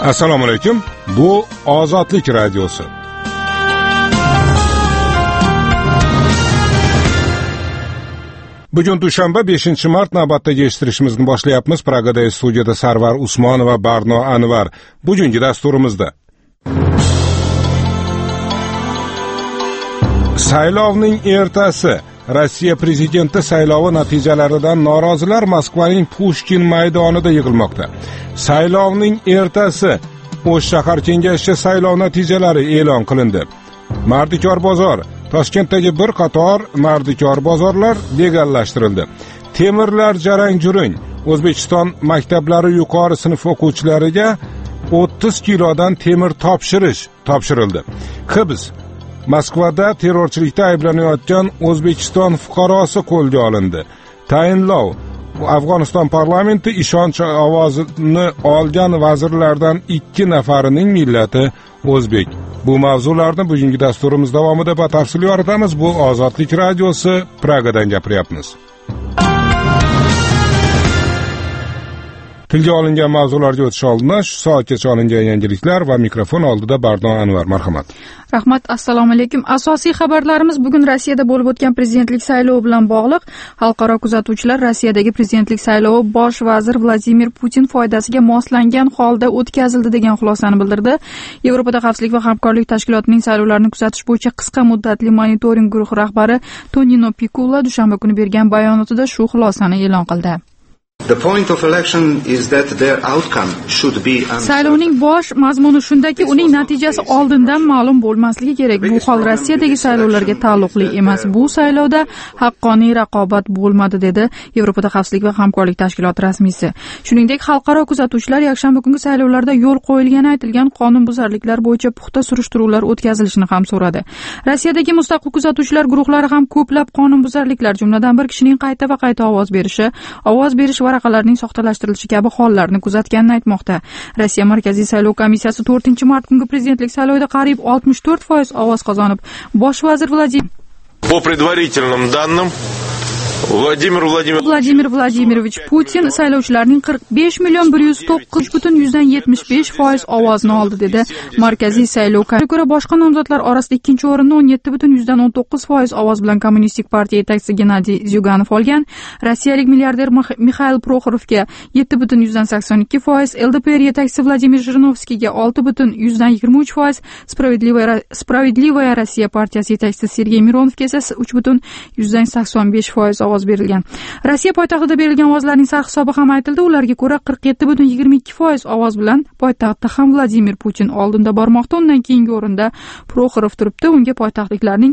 Assalomu alaykum. Bu Ozodlik radiosi. Bugun dushanba 5-mart navbatdagi eshittirishimizni boshlayapmiz. Pragadagi studiyada Sarvar Usmonov va Barno Anvar. Bugungi dasturimizda saylovning ertasi. Rossiya prezidenti saylovi natijalaridan norozilar Moskvaning Pushkin maydonida yig'ilmoqda. Saylovning ertasi O'sh shahar kengashi saylov natijalari e'lon qilindi. Mardikor bozor, Toshkentdagi bir qator mardikor bozorlar legallashtirildi. Temirlar jarang-jurang. O'zbekiston maktablari yuqori sinf o'quvchilariga 30 kilodan temir topshirildi. Hibs Moskvada terrorchilikda ayblanayotgan O'zbekiston fuqarosi qo'lga olindi. Tayinlov. Afg'oniston parlamenti ishonch ovozini olgan vazirlardan 2 nafarining millati o'zbek. Bu mavzularni bugungi dasturimiz davomida batafsil yoritamiz. Bu Ozodlik radiosi, Pragadan gapiryapmiz. Tilga olingan mavzularga o'tish oldidan shu soatgacha olingan yangiliklar va mikrofon oldida Barno Anvar. Marhamat. Rahmat, assalomu alaykum. Asosiy xabarlarimiz bugun Rossiyada bo'lib o'tgan prezidentlik saylovi bilan bog'liq. Xalqaro kuzatuvchilar Rossiyadagi prezidentlik saylovi bosh vazir Vladimir Putin foydasiga moslangan holda o'tkazildi degan xulosani bildirdi. Yevropada xavfsizlik va hamkorlik tashkilotining saylovlarni kuzatish bo'yicha qisqa muddatli monitoring guruhi rahbari Tonino Pikula dushanba kuni bergan bayonotida shu xulosani e'lon qildi. Saylovning bosh mazmuni shundaki, uning natijasi oldindan ma'lum bo'lmasligi kerak. Bu hol Rossiyadagi saylovlarga taalluqli emas. Bu saylovda haqqoniy raqobat bo'lmadi, dedi Yevropada xavfsizlik va hamkorlik tashkiloti rasmiysi. Shuningdek, xalqaro kuzatuvchilar yakshanba kungi saylovlarda yo'l qo'yilgani aytilgan qonunbuzarliklar bo'yicha puxta surishtiruvlar o'tkazilishini ham so'radi. Rossiyadagi mustaqil kuzatuvchilar guruhlari ham ko'plab qonunbuzarliklar, jumladan bir kishining qayta va qayta ovoz berish varaqalarining soxtalashtirilishi kabi hollarni kuzatganini aytmoqda. Rossiya Markaziy saylov komissiyasi 4-mart kungi prezidentlik saylovida qariyb 64% ovoz qozonib, bosh vazir По предварительным данным, Vladimir Vladimirovich Putin saylovchilarning 45,109,75% ovozini oldi, dedi Markaziy saylov komissiyasiga ko'ra. Boshqa nomzodlar orasida ikkinchi o'rinni 17,19% ovoz bilan Kommunistik partiya yetakchisi Gennadiy Zyuganov olgan. Rossiyalik milliarder Mixail Prokhorovga 7,82%, LDPR yetakchisi Vladimir Zhirinovskiyga 6,23%, Spravedlivaya Rossiya partiyasi yetakchisi Sergey Mironovga esa 3,85% ovoz berilgan. Rossiya poytaxtida berilgan ovozlarning sarhisobi ham aytildi. Ularga ko'ra 47,22% ovoz bilan poytaxtda ham Vladimir Putin oldinda bormoqda. Undan keyingi o'rinda Prokhorov turibdi. Unga poytaxtliklarning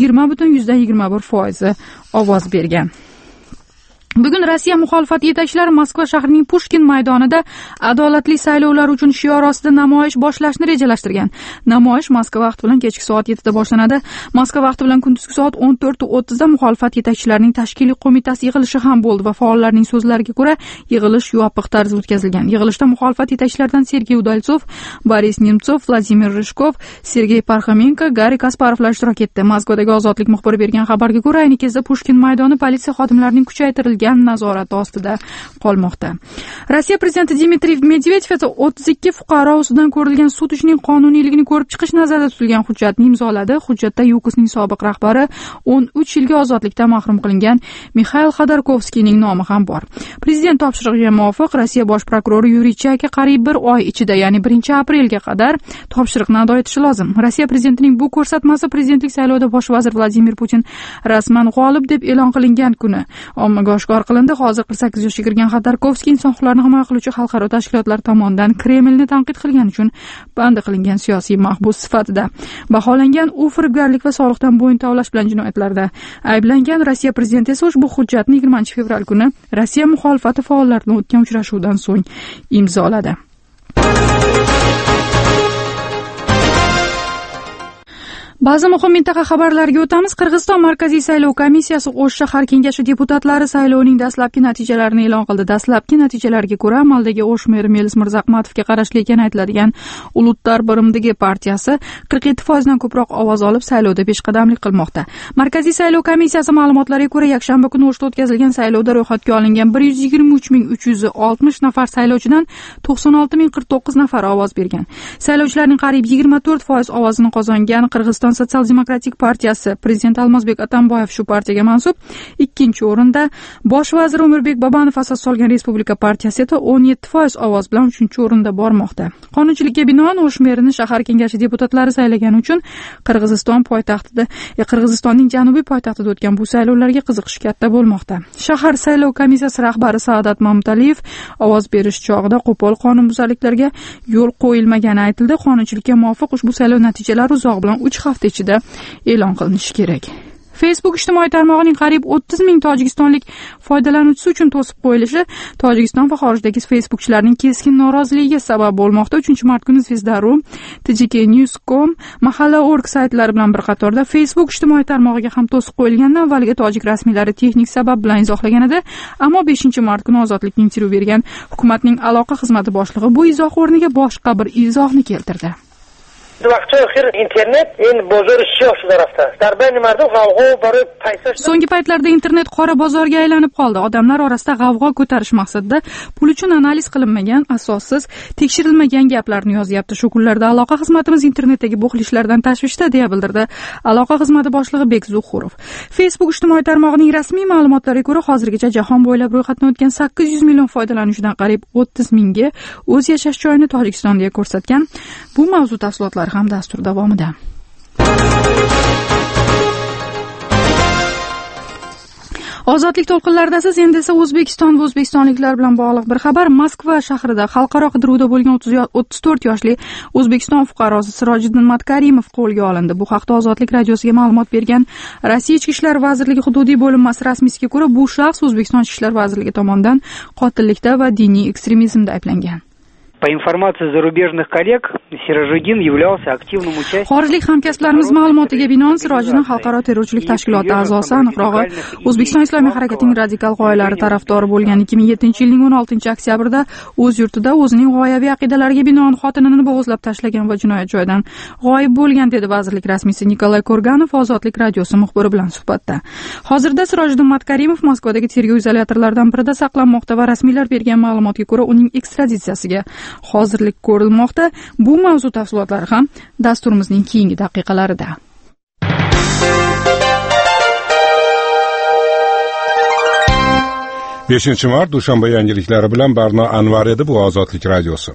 20,21% ovoz bergan. Bugun Rossiya muxolifat yetakchilari Moskva shahrining Pushkin maydonida adolatli saylovlar uchun shior ostida namoyish boshlashni rejalashtirgan. Namoyish Moskva vaqti bilan kechki soat 7 da boshlanadi. Moskva vaqti bilan kunduzgi soat 14:30 da muxolifat yetakchilarining tashkiliy qo'mitasi yig'ilishi ham bo'ldi va faollarning so'zlariga ko'ra yig'ilish yopiq tarzda o'tkazilgan. Yig'ilishda muxolifat yetakchilaridan Sergey Udaltsov, Boris Nemtsov, Vladimir Rishkov, Sergey Parxomenko, Garri Kasparovlar ishtirok etdi. Moskvadagi Ozodlik muxbiri bergan xabarga ko'ra, ayni kezda Pushkin maydoni politsiya xodimlarining kuchaytirilgan nazorati ostida qolmoqda. Rossiya prezidenti Dmitriy Medvedev esa 32 fuqaro ustidan ko'rilgan sud ishining qonuniyligini ko'rib chiqish nazarda tutilgan hujjatni imzoladi. Hujjatda Yukosning sobiq rahbari 13 yilga ozodlikdan mahrum qilingan Mixail Xodorkovskiyning nomi ham bor. Prezident topshirig'iga muvofiq Rossiya bosh prokurori Yuriy Chayka qariyb 1 oy ichida, ya'ni 1-aprelga qadar topshiriqni ado etishi lozim. Rossiya prezidentining bu ko'rsatmasi prezidentlik saylovida bosh vazir Vladimir Putin rasman g'olib deb e'lon qilingan kuni ommaga oshkor qilindi. Hozir 48 yoshga kirgan Xodorkovskiy inson huquqlarini himoya qiluvchi xalqaro tashkilotlar tomonidan Kremlni tanqid qilgani uchun bandi qilingan siyosiy mahbus sifatida baholangan. U firibgarlik va soliqdan bo'yin tovlash bilan jinoyatlarda ayblangan. Rossiya prezidenti esa ushbu hujjatni 20-fevral kuni Rossiya muxolifati faollarining o'tgan uchrashuvdan so'ng imzoladi. Ba'zi muhim mintaqa xabarlariga o'tamiz. Qirg'iziston Markaziy saylov komissiyasi O'sh shahar kengashi deputatlari saylovining dastlabki natijalarini e'lon qildi. Dastlabki natijalarga ko'ra, amaldagi O'sh meri Melis Mirzahmatovga qarashli ekani aytiladigan Ulutlar birimdagi partiyasi 47% dan ko'proq ovoz olib, saylovda peshqadamlik qilmoqda. Markaziy saylov komissiyasi ma'lumotlariga ko'ra, yakshanba kuni O'shda o'tkazilgan saylovda ro'yxatga olingan 123.360 nafar saylovchidan 96.049 nafar ovoz bergan. Saylovchilarning qariyb 24% ovozini qozongan Qirg'iziston Sotsial-demokratik partiyasi prezident Almazbek Atamboyev shu partiyaga mansub. Ikkinchi o'rinda bosh vazir O'mirbek Bobanov asos solgan Respublika partiyasi esa 17% ovoz bilan 3-o'rinda bormoqda. Qonunchilikka binoan O'sh merini shahar kengashi deputatlari saylagani uchun Qirg'izistonning janubiy poytaxtida o'tgan bu saylovlarga qiziqish katta bo'lmoqda. Shahar saylov komissiyasi rahbari Saodat Mamtaliyev ovoz berish chog'ida qo'pol qonunbuzarliklarga yo'l qo'yilmagani aytildi. Qonunchilikka muvofiq ushbu saylov natijalari uzoq bilan 3 hafta ichida e'lon qilinishi kerak. Facebook ijtimoiy tarmog'ining qariyb 30 ming tojikistonlik foydalanuvchisi uchun to'sib qo'yilishi Tojikiston va xorijdagi Facebookchilarning keskin noroziligiga sabab bo'lmoqda. 3-mart kuni Zvezda.ru, TJK.News.com, Mahalla.org saytlari bilan bir qatorda Facebook ijtimoiy tarmog'iga ham to'sib qo'yilgandan avvalgi tojik rasmiylari texnik sabab bilan izohlagan edi, ammo 5-mart kuni Ozodlikka intervyu bergan hukumatning aloqa xizmati boshlig'i bu izoh o'rniga boshqa bir izohni keltirdi. So'nggi paytlarda internet qora bozorga aylanib qoldi. Odamlar orasida g'avg'o ko'tarish maqsadida pul uchun analiz qilinmagan, asossiz, tekshirilmagan gaplarni yozyapti. Shu kunlarda aloqa xizmatimiz internetdagi bo'xlishlardan tashvishda, deya bildirdi aloqa xizmati boshlig'i Bekzuk Xurov. Facebook ijtimoiy tarmog'ining rasmiy ma'lumotlariga ko'ra, hozirgacha jahon bo'ylab ro'yxatdan o'tgan 800 million foydalanuvchidan qariyb 30 mingga o'z yashash joyini Tojikistonda ko'rsatgan. Bu mavzu tafsilotlari ham dastur davomida. Ozodlik to'lqinlaridasiz. Endi esa O'zbekiston va o'zbekistonliklar bilan bog'liq bir xabar. Moskva shahrida xalqaro qidiruvda bo'lgan 34 yoshli O'zbekiston fuqarosi Sirojiddin Matkarimov qo'lga olindi. Bu haqda Ozodlik radiosiga ma'lumot bergan Rossiya Ichki ishlar vazirligi hududiy bo'linmasi rasmiysiga ko'ra, bu shaxs O'zbekiston Ichki ishlar vazirligi tomonidan qotillikda va diniy ekstremizmda ayblangan. По информации зарубежных коллег, Сироджиддин являлся активным участником. Xorijlik hamkasblarimiz ma'lumotiga binoan Sirojiddin xalqaro terrorchilik tashkiloti a'zosi, aniqrog'i O'zbekiston Islomiy harakatining radikal g'oyalari tarafdori bo'lgan 2007-yilning 16-oktyabrda o'z yurtida o'zining g'oyaviy aqidalariga binoan xotinini bo'g'izlab tashlagan va jinoyat joyidan g'oyib bo'lgan, dedi vazirlik rasmiysi Nikolay Korganov Ozodlik radiosi muxbiri bilan suhbatda. Hozirda Sirojiddin Matkarimov Moskvadagi tergov izolyatorlaridan birida saqlanmoqda va rasmiylar bergan ma'lumotga ko'ra uning ekstraditsiyasiga hozirlik ko'rilmoqda. Bu mavzu tafsilotlari ham dasturimizning keyingi daqiqalarida. Mart dushanba yangiliklari bilan Barno Anvar edi. Bu Ozodlik radiosi.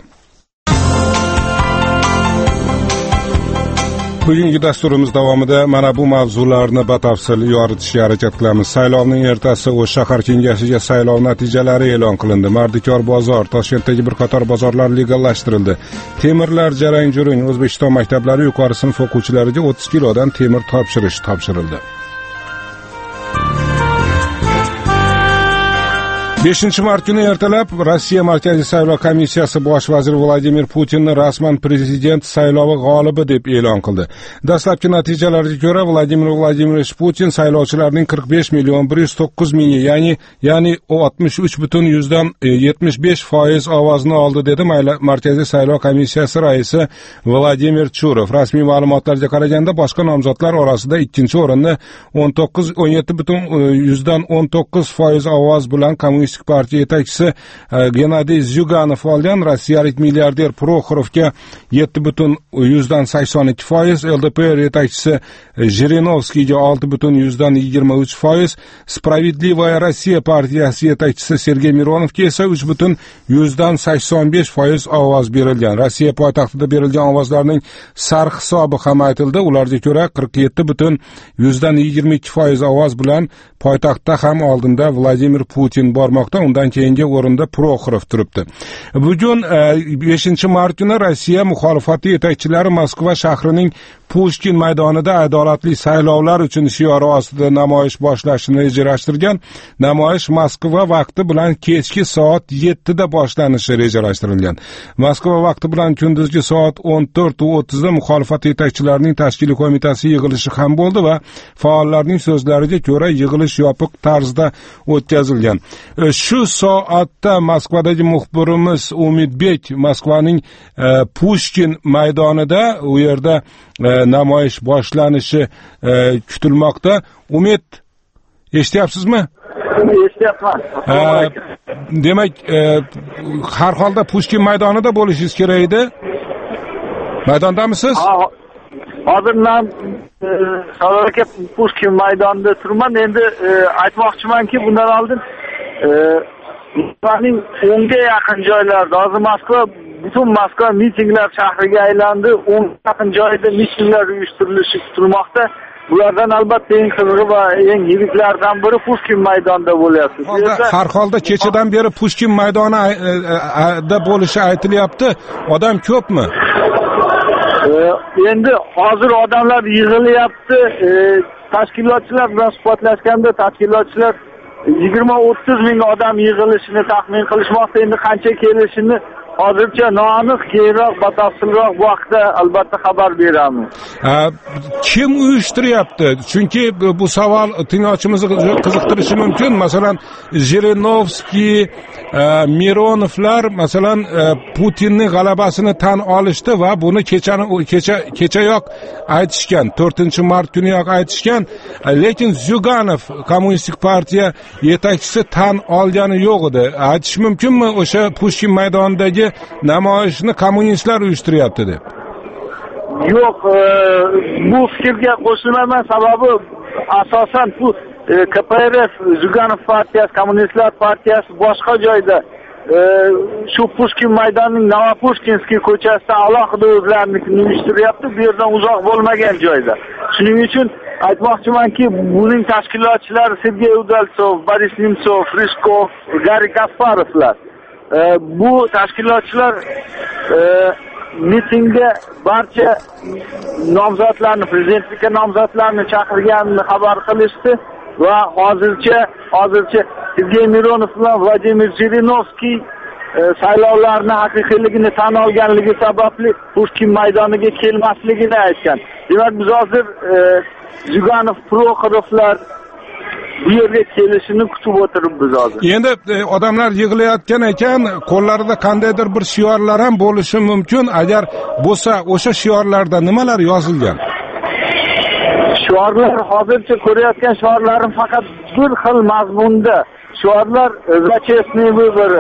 Bugungi dasturimiz davomida mana bu mavzularni batafsil yoritishga harakat qilamiz. Saylovning ertasi O'sh shahar kengashiga saylov natijalari e'lon qilindi. Mardikor bozor, Toshkentdagi bir qator bozorlar legallashtirildi. Temirlar jarang-juring. O'zbekiston maktablari yuqori sinf o'quvchilariga 30 kilodan temir topshirildi. 5-mart kuni ertalab Rossiya Markaziy saylov komissiyasi bosh vazir Vladimir Putinni rasman prezident saylovi g'olibi deb e'lon qildi. Dastlabki natijalarga ko'ra Vladimir Vladimirovich Putin saylovchilarning 45.109 mingi, ya'ni 63.75% ovozini oldi, dedi Markaziy saylov komissiyasi raisi Vladimir Churov. Rasmiy ma'lumotlarga qaraganda boshqa nomzodlar orasida ikkinchi o'rinni 17.19% ovoz bilan kommunist partiya yetakchisi Gennadiy Zyuganov olgan. Rossiyalik milliarder Prokhorovga 7.82%, LDPR yetakchisi Jirinovskiyga 6.23%, Spravedlivaya Rossiya partiyasi yetakchisi Sergey Mironovga esa 3.85% ovoz berilgan. Rossiya poytaxtida berilgan ovozlarning sarx hisobi ham aytildi. Ularga ko'ra 47.22% ovoz bilan poytaxtda ham oldinda Vladimir Putin bormoqda. Undan keyingi o'rinda Prokhorov turibdi. Bugun 5-mart kuni Rossiya muxolifati yetakchilari Moskva shahrining Pushkin maydonida adolatli saylovlar uchun shiori ostida namoyish boshlashni rejalashtirgan. Namoyish Moskva vaqti bilan kechki soat 7 da boshlanishi rejalashtirilgan. Moskva vaqti bilan kunduzgi soat 14:30 da muxolifat yetakchilarining tashkiliy qo'mitasi yig'ilishi ham bo'ldi va faollarning so'zlariga ko'ra yig'ilish yopiq tarzda o'tkazilgan. Shu soatda Moskvadagi muxbirimiz Umidbek Moskvaning Pushkin maydonida u yerda namoyish boshlanishi kutilmoqda. Umid, eshityapsizmi? Eshityapman. Demak, har holda Pushkin maydonida bo'lishingiz kerak edi. Maydondamisiz? Hozir men Samarqand Pushkin maydonida turman. Endi aytmoqchimanki, bundan oldin Moskvaning 10 ga yaqin joylarda, hozir Moskva butun Moskva mitinglar shahriga aylandi. 10 yaqin joyda mitinglar uyushtirilishi kutilmoqda. Bulardan albatta eng qizig'i va eng yiriklaridan biri Pushkin maydonida bo'lyapti. Har holda kechadan beri Pushkin maydonida bo'lishi aytilyapti. Odam ko'pmi? Endi hozir odamlar yig'ilyapti. Tashkilotchilar bilan suhbatlashganda tashkilotchilar 20-30 ming odam yig'ilishini taxmin qilishmoqda. Endi qancha kelishini hozircha noaniq, keyinroq batafsilroq bu haqda albatta xabar beramiz. Kim uyushtiryapti? Chunki bu savol tinglovchimizni qiziqtirishi mumkin. Masalan, Zhirinovskiy, Mironovlar masalan Putinning g'alabasini tan olishdi va buni kechayoq aytishgan. 4-mart kuniyoq aytishgan. Lekin Zyuganov kommunistik partiya yetakchisi tan olgani yo'q edi. Aytish mumkinmi o'sha Pushkin maydonidagi namoyishni kommunistlar uyushtiryapti deb? Yo'q, bu fikrga qo'shilmayman. Sababi asosan bu KPRF, Zyuganov partiyasi, kommunistlar partiyasi boshqa joyda shu Pushkin maydonining Novopushkinskiy ko'chasida alohida o'zlarini uyushtiryapti, bu yerdan uzoq bo'lmagan joyda. Shuning uchun aytmoqchimanki, buning tashkilotchilari Sergey Udaltsov, Boris Nemtsov, Ryzhkov, Garri Kasparovlar. Bu tashkilotchilar mitingga barcha nomzodlarni, prezidentlikka nomzodlarni chaqirganini xabar qilishdi va hozircha Sergey Mironov bilan Vladimir Zhirinovskiy saylovlarni haqiqiyligini tan olganligi sababli Pushkin maydoniga kelmasligini aytgan. Demak, biz hozir Zyuganov, Prokhorovlar bu yerga kelishini kutib o'tiribmiz hozir. Endi odamlar yig'ilayotgan ekan, qo'llarida qandaydir bir shiorlar ham bo'lishi mumkin. Agar bo'lsa, o'sha shiorlarda nimalar yozilgan? Shiorlar hozircha ko'rayotgan shiorlarim faqat bir xil mazmunda. Shiorlar Zachesniy vыборы,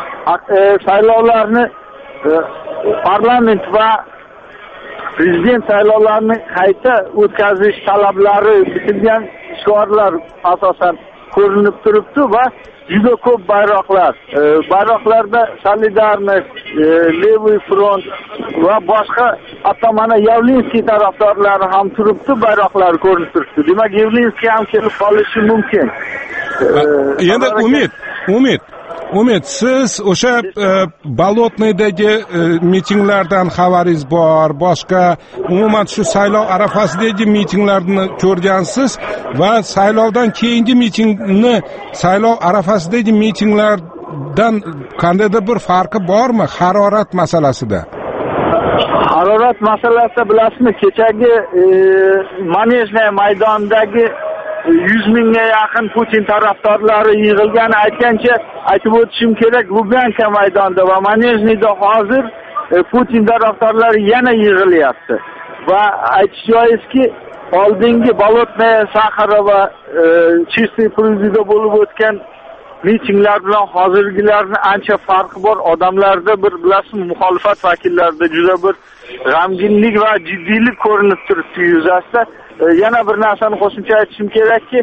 saylovlarni parlament va prezident saylovlarini qayta o'tkazish talablari bitilgan shiorlar asosan ko'rinib turibdi va juda ko'p bayroqlar. Bayroqlarda Solidarность, Leviy front va boshqa hatto mana Yavlinskiy tarafdorlari ham turibdi, bayroqlar ko'rinib turibdi. Demak, Yavlinskiy ham kelib qolishi mumkin. Endi Umid, siz o'sha Bolotnoydagi mitinglardan xabaringiz bor, boshqa umuman shu saylov arafasidagi mitinglarni ko'rgansiz va saylovdan keyingi mitingni saylov arafasidagi mitinglardan qandaydir bir farqi bormi harorat masalasida? Harorat masalasida bilasizmi, kechagi Manejniy maydonidagi 100 mingga yaqin Putin tarafdorlari yig'ilgani aytgancha aytib o'tishim kerak, Lubyanka maydonida va Manejniyda hozir Putin tarafdorlari yana yig'ilyapti. Va aytish joizki, oldingi Bolotnoy, Saxara va Chistый prudida bo'lib o'tgan mitinglar bilan hozirgilarning ancha farqi bor. Odamlarda bir bilasizmi, muxolifat vakillarida juda bir g'amginlik va jiddiylik ko'rinib turibdi yuzasida. Yana bir narsani qo'shimcha aytishim kerakki,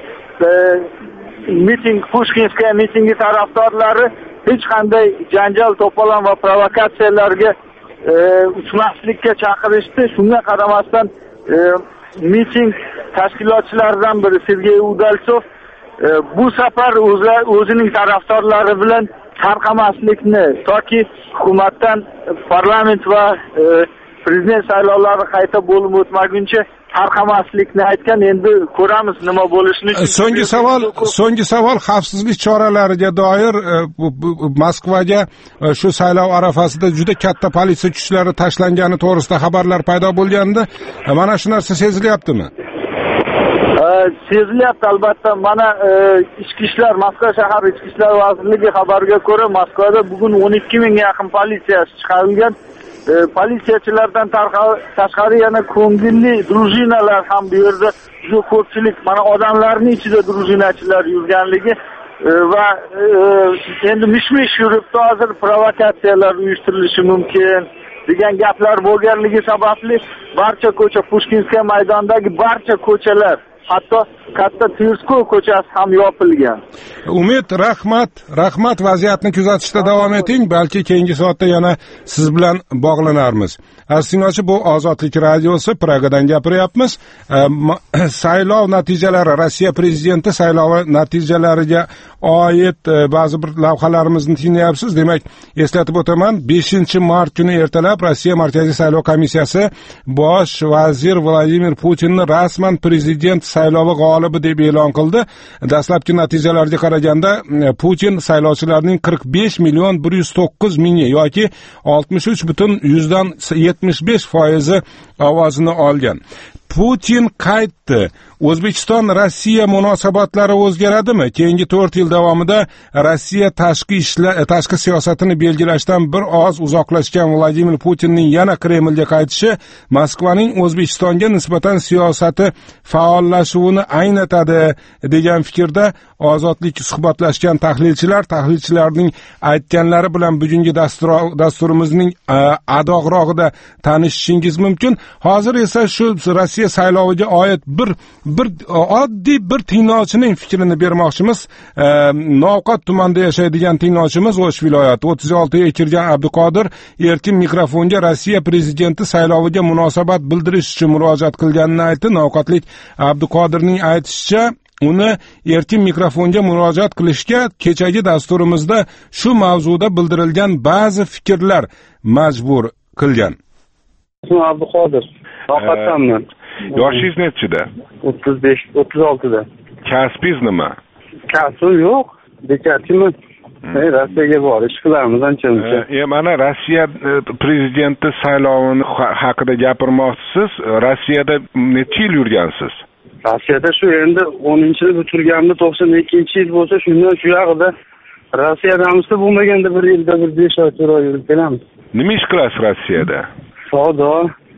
Pushkinskaya mitingi tarafdorlari hech qanday janjal, to'polon va provokatsiyalarga uchmaslikka chaqirishdi. Shunga qaramasdan miting tashkilotchilaridan biri Sergey Udaltsov bu safar o'zining tarafdorlari bilan tarqamaslikni toki hukumatdan parlament va prezident saylovlari qayta bo'lib o'tmaguncha tarqamaslikni aytgan. Endi ko'ramiz nima bo'lishini. So'nggi savol xavfsizlik choralariga doir Moskvaga shu saylov arafasida juda katta politsiya kuchlari tashlangani to'g'risida xabarlar paydo bo'lganda, mana shu narsa sezilyaptimi? Sezilyapti albatta. Mana Moskva shahar ichki ishlar vazirligi xabariga ko'ra, Moskvada bugun 12 mingga yaqin politsiyachi chiqarilgan. Politsiyachilardan tashqari yana ko'ngilli drujinalar ham bu yerda juda ko'pchilik, mana odamlarning ichida drujinachilar yurganligi va endi mish-mish yuribdi. Hozir provokatsiyalar uyushtirilishi mumkin degan gaplar bo'lganligi sababli barcha ko'cha, Pushkinskiy maydonidagi barcha ko'chalar, hatto katta Tverskoy ko'chasi ham yopilgan. Umid, rahmat, vaziyatni kuzatishda davom eting. Balki keyingi soatda yana siz bilan bog'lanarmiz. Aziz tinglovchi, bu Ozodlik radiosi, Pragadan gapiryapmiz. Saylov natijalari, Rossiya prezidenti saylovi natijalariga oid ba'zi bir lavhalarimizni tinglayapsiz. Demak, eslatib o'taman, 5-mart kuni ertalab Rossiya Markaziy saylov komissiyasi bosh vazir Vladimir Putinni rasman prezident saylovi g'olibi deb e'lon qildi. Dastlabki natijalarga qaraganda Putin saylovchilarning 45,109 mingi yoki 63,75% ovozini olgan. Putin qaytdi. O'zbekiston Rossiya munosabatlari o'zgaradimi? Keyingi 4 yil davomida Rossiya tashqi siyosatini belgilashdan bir oz uzoqlashgan Vladimir Putinning yana Kremlga qaytishi Moskvaning O'zbekistonga nisbatan siyosati faollashuvini anglatadi degan fikrda Ozodlik suhbatlashgan tahlilchilarning aytganlari bilan bugungi dasturimizning adoqrog'ida tanishishingiz mumkin. Hozir esa shu Rossiya sayloviga oid oddiy bir tinglovchining fikrini bermoqchimiz. Novqat tumanida yashaydigan tinglovchimiz O'sh viloyati 36 ga kirgan Abduqodir erkin mikrofonga Rossiya prezidenti sayloviga munosabat bildirish uchun murojaat qilganini aytdi. Novqatlik Abduqodirning aytishicha, uni erkin mikrofonga murojaat qilishga kechagi dasturimizda shu mavzuda bildirilgan ba'zi fikrlar majbur qilgan. Abduqodir, Novqatdanman. Yoshingiz nechida? 36 da. Kasbingiz nima? Kasbim yo'q. Bekatchiman. Rossiyaga borish qilamiz ancha-muncha. Mana Rossiya prezidenti saylovini haqida gapirmoqchisiz. Rossiyada necha yil yurgansiz? Rossiyada shu endi 10-yil bitirganimda 92-yil bo'lsa, shundan shu yoqda Rossiyadamizda bo'lmaganda bir yilda bir 5 oy yurib kelamiz. Nima ish qilasiz Rossiyada? Savdo.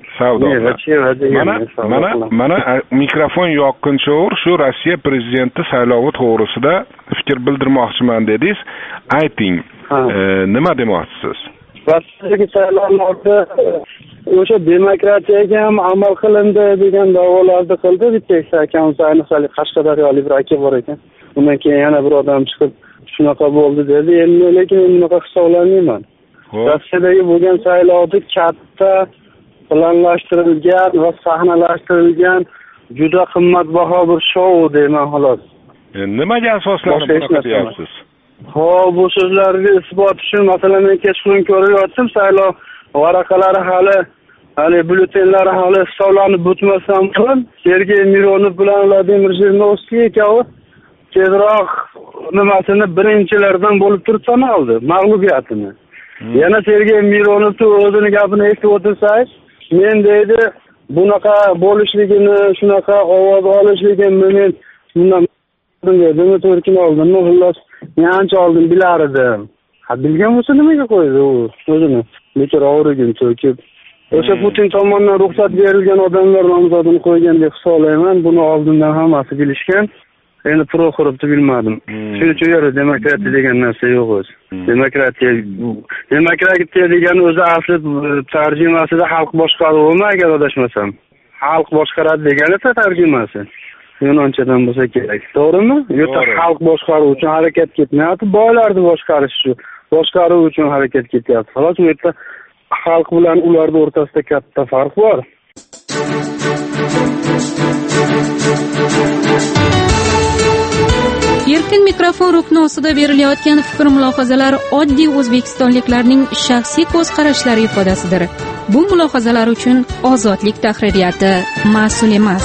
Mana mikrofon yoqquncha shu Rossiya prezidenti saylovi to'g'risida fikr bildirmoqchiman dedingiz. Ayting, nima demoqchisiz? Rossiyadagi saylovlarda o'sha demokratiyaga ham amal qilindi degan da'volarni qildi. Bitta akamiz, ayniqsa Qashqadaryolik bir aka bor ekan. Undan keyin yana bir odam chiqib shunaqa bo'ldi dedi. Endi lekin bunaqa hisoblamayman. Rossiyadagi bo'lgan saylovni katta planlashtirilgan va sahnalashtirilgan juda qimmatbaho bir shou deyman xolos. Nimaga asoslanib bunaqa deyapsiz? Bu so'zlarga isbot uchun masalan men kechqurun ko'rayotdim, saylov varaqalari hali byulletenlari hali hisoblanib o'tmasdan burun Sergey Mironov bilan Vladimir Zhirinovskiy ikkovi tezroq nimasini birinchilardan bo'lib turib tan oldi, mag'lubiyatini. Yana Sergey Mironovning o'zini gapini eshitib o'tirsangiz, men deydi bunaqa bo'lishligini, shunaqa ovoz olishligini men bundan dedim, to'rkin oldim, xullas yancha oldin bilar edim. Bilgan bo'lsa nimaga qo'ydi u o'zini? Lekin o'rigin to'kib. O'sha Putin tomonidan ruxsat berilgan odamlar nomzodini qo'ygan deb hisoblayman. Buni oldindan hammasi bilishgan. Endi Proxorovni bilmadim. Shuning uchun demokratiya degan narsa yo'q o'zi. Demokratiya degan o'zi asli tarjimasida xalq boshqaruvi agar adashmasam. Xalq boshqaradi degan esa tarjimasi. Yunonchadan bo'lsa kerak. To'g'rimi? Yo'qsa xalq boshqaruvi uchun harakat ketmayapti, boylarni boshqaruv uchun harakat ketyapti. Xolos, bu yerda xalq bilan ularning o'rtasida katta farq bor. Erkin mikrofon rukni ostida berilayotgan fikr mulohazalar oddiy o'zbekistonliklarning shaxsiy ko'z qarashlari ifodasidir. Bu mulohazalar uchun Ozodlik tahririyati mas'ul emas.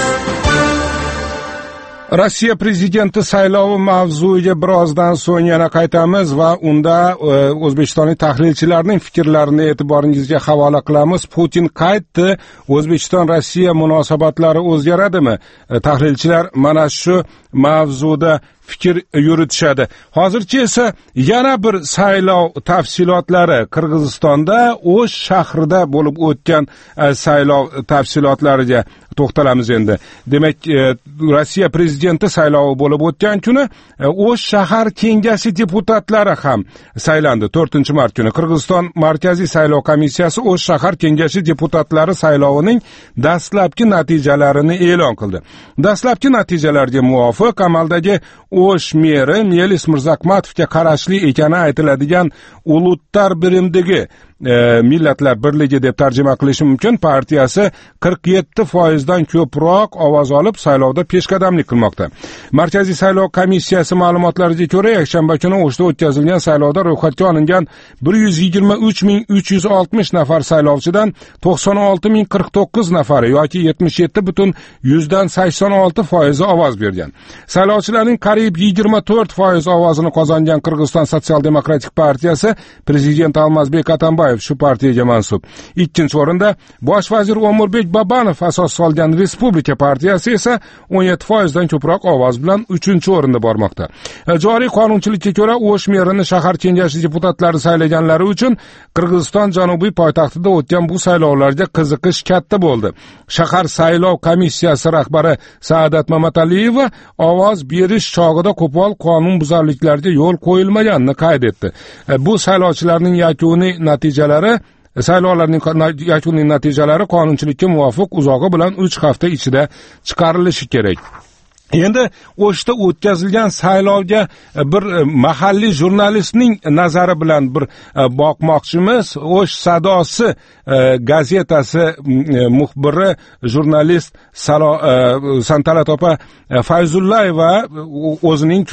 Rossiya prezidenti saylovi mavzuiga birozdan so'ng yana qaytamiz va unda o'zbekistonlik tahlilchilarning fikrlarini e'tiboringizga havola qilamiz. Putin qaytdi, O'zbekiston Rossiya munosabatlari o'zgaradimi? Tahlilchilar mana shu mavzuda fikr yuritishadi. Hozircha esa yana bir saylov tafsilotlari Qirg'izistonda O'sh shahrida bo'lib o'tgan saylov tafsilotlariga to'xtalamiz endi. Demak, Rossiya prezidenti saylovi bo'lib o'tgan kuni O'sh shahar kengashi deputatlari ham saylandi. 4-mart kuni Qirg'iziston Markaziy saylov komissiyasi O'sh shahar kengashi deputatlari saylovining dastlabki natijalarini e'lon qildi. Dastlabki natijalarga muvofiq amaldagi O'sh meri Melis Mirzakmatovga qarashli ekani aytiladigan Ulutlar birimdagi Millatlar birligi deb tarjima qilish mumkin partiyasi 47% dan ko'proq ovoz olib saylovda peshqadamlik qilmoqda. Markaziy saylov komissiyasi ma'lumotlariga ko'ra, yakshanba kuni O'shda o'tkazilgan saylovda ro'yxatga olingan 123.360 nafar saylovchidan 96.049 nafari yoki 77,86% ovoz bergan. Saylovchilarning qariyb 24% ovozini qozongan Qirg'iziston sotsial-demokratik partiyasi prezident Almazbek Atambayev shu partiyaga mansub. Ikkinchi o'rinda bosh vazir O'murbek Babanov asos solgan Respublika partiyasi esa 17% dan ko'proq ovoz bilan 3-o'rinda bormoqda. Joriy qonunchilikka ko'ra O'sh merini shahar kengashi deputatlari saylaganlari uchun Qirg'iziston janubiy poytaxtida o'tgan bu saylovlarga qiziqish katta bo'ldi. Shahar saylov komissiyasi rahbari Saadat Mamatalieva ovoz berish chog'ida qo'pol qonun buzarliklarga yo'l qo'yilmaganini qayd etdi. Bu saylovchilarning yakuniy natijalari qonunchilikka muvofiq uzog'i bilan 3 hafta ichida chiqarilishi kerak. Endi O'shda o'tkazilgan saylovga bir mahalliy jurnalistning nazari bilan bir boqmoqchimiz. O'sh sadosi gazetasi muxbiri jurnalist Santalat opa Fayzullayeva o'zining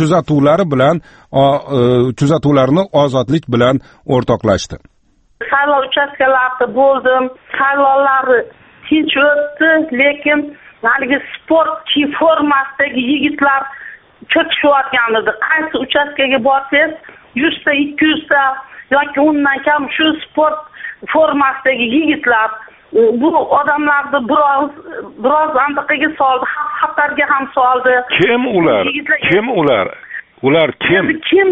kuzatuvlarini Ozodlik bilan o'rtoqlashdi. Saylov uchastkalarida bo'ldim. Saylovlar tinch o'tdi, lekin haligi sport formasidagi yigitlar cho'kishayotgan edi. Qaysi uchastkaga borsangiz 100 ta 200 ta yoki undan kam shu sport formasidagi yigitlar bu odamlarni biroz andiqiga soldi, xatarga ham soldi. Kim ular? Ular kim?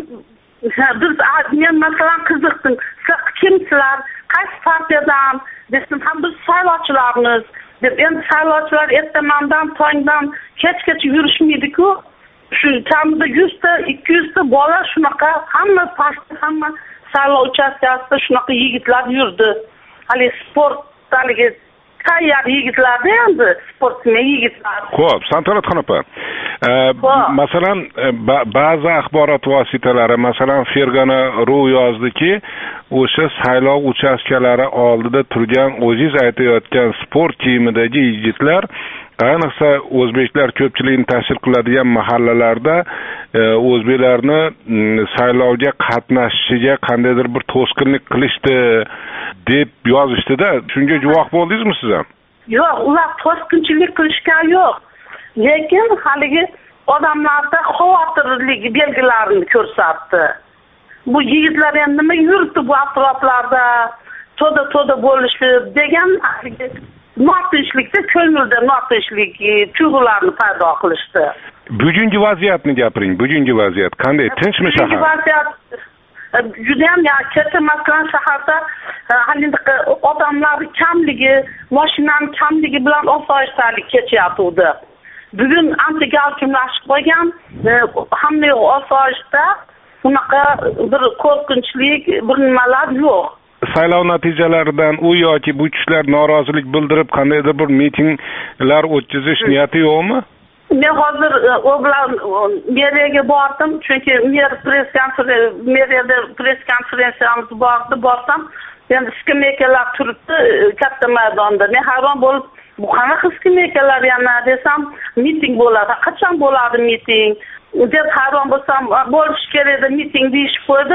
Men masalan qiziqdim. Siz kimsizlar? Qaysi partiyadan? Desam, ham biz saylovchilarmiz. Deb endi saylovchilar ertamandan tongdan kechgacha yurishmaydi-ku. Shu kamida 100 ta 200 ta bola shunaqa hamma saylov uchastkasida shunaqa yigitlar yurdi. Hali sportdagi tayyor yigitlarda endi sportmen yigitlar. Xo'p, Santalatxon opa. Masalan, ba'zi axborot vositalari, masalan, Fergana.ru yozdiki, o'sha saylov uchastkalari oldida turgan o'zingiz aytayotgan sport kiyimidagi yigitlar, ayniqsa o'zbeklar ko'pchilikni tashkil qiladigan mahallalarda o'zbeklarni saylovga qatnashishiga qandaydir bir to'sqinlik qilishdi deb yozishdi-da. Shunga guvoh bo'ldingizmi siz ham? Yo'q, ular to'sqinchilik qilishgan yo'q. Lekin haligi odamlarda xavotirlik belgilarini ko'rsatdi. Bu yigitlar endi nima yuribdi bu atroflarda, to'da bo'lishib degan notinchlikda ko'ngilda notinchlik tuyg'ularni paydo qilishdi. Bugungi vaziyatni gapiring. Bugungi vaziyat qanday? Tinchmi shahar? Vaziyat juda ham katta masalan shaharda haligi odamlar kamligi, mashinaning kamligi bilan osoyishtalik kechyapti. Bugun ancha gavjumlashib qolgan, hamma osoyishta, unaqa bir qo'rqinchlik, bir nimalar yo'q. Saylov natijalaridan u yoki bu kishilar norozilik bildirib qandaydir bir mitinglar o'tkazish niyati yo'qmi? Men hozir u bilan meriyaga bordim, chunki meriyada press konferensiyamiz borsam, endi skameykalar turibdi katta maydonda. Men hayron bo'lib, bu qanaqa skameykalar yana desam, miting bo'ladi. Qachon bo'ladi miting? Deb hayron bo'lsam, bo'lish kerak edi miting deyishib qo'ydi.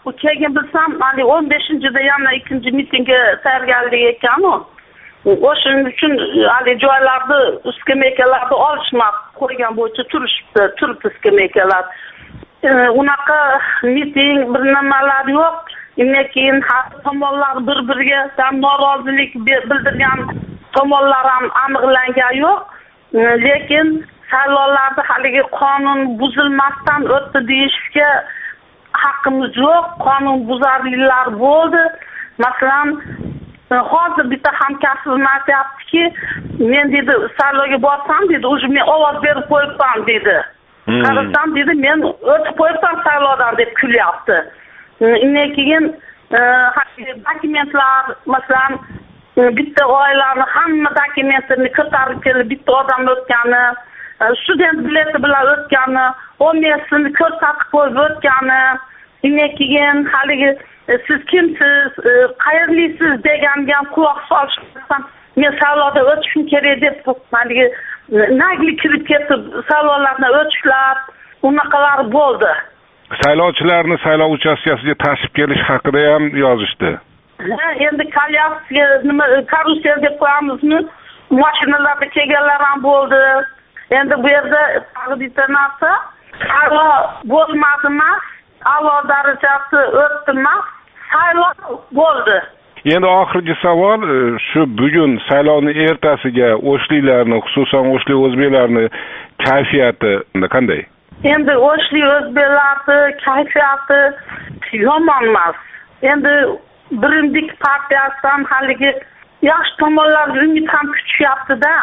keyin bilsam, hali 15-da yana ikkinchi mitingga tayyorgarlik ekan u. O'shuning uchun hali joylarni, skameykalarni olishmab qo'ygan bo'yicha turibdi skameykalar. Unaqa miting bir nimalar yo'q. Undan keyin har tomonlar bir-biriga norozilik bildirgan tomonlar ham aniqlangan yo'q. Lekin saylovlarda haligi qonun buzilmasdan o'tdi deyishga haqqimiz yo'q. Qonun buzarliklar bo'ldi. Masalan, hozir bitta hamkasbim aytyaptiki, men dedi saylovga borsam dedi, уже men ovoz berib qo'yibman dedi. Qarasam dedi, men o'tib qo'yibman saylovdan deb kulyapti. Undan keyin dokumentlar, masalan, bitta oilaning hamma dokumentini ko'tarib kelib bitta odam o'tgani, student bileti bilan o'tgani, 10 mingni ko'rsatib qo'yib o'tgani, undan keyin haligi siz kimsiz, qayerlisiz deganga quloq solishmasdan men saylovda o'tishim kerak deb haligi nagli kirib ketib saylovlarni o'tishlar, unaqalar bo'ldi. Saylovchilarni saylov uchastkasiga tashib kelish haqida ham yozishdi. Endi kolyaksiya nima karusel deb qo'yamizmi? Mashinalarda kelganlar ham bo'ldi. Endi bu yerda bitta narsa, saylov bo'lmadi emas, a'lo darajasi o'tdi emas, saylov bo'ldi. Endi oxirgi savol, shu bugun saylovning ertasiga o'shliklarni, xususan o'shlik o'zbeklarni kayfiyati qanday? Endi o'shlik o'zbeklarni kayfiyati yomon emas. Endi Birindik partiyasidan haligi yaxshi tomonlarga umid ham kutishyapti-da.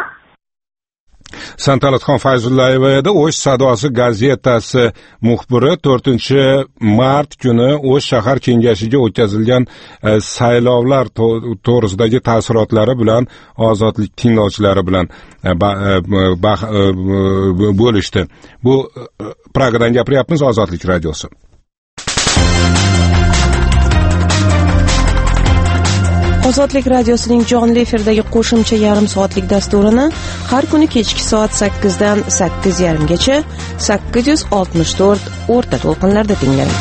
Santalatxon Fayzullayeva edi, O'sh sadosi gazetasi muxbiri 4-mart kuni O'sh shahar kengashiga o'tkazilgan saylovlar to'g'risidagi taassurotlari bilan Ozodlik tinglovchilari bilan bo'lishdi. Bu Pragadan gapiryapmiz, Ozodlik radiosi. Ozodlik radiosining jonli efirdagi qo'shimcha yarim soatlik dasturini har kuni kechki soat 8 dan 8:30 gacha 864 o'rta to'lqinlarda tinglang.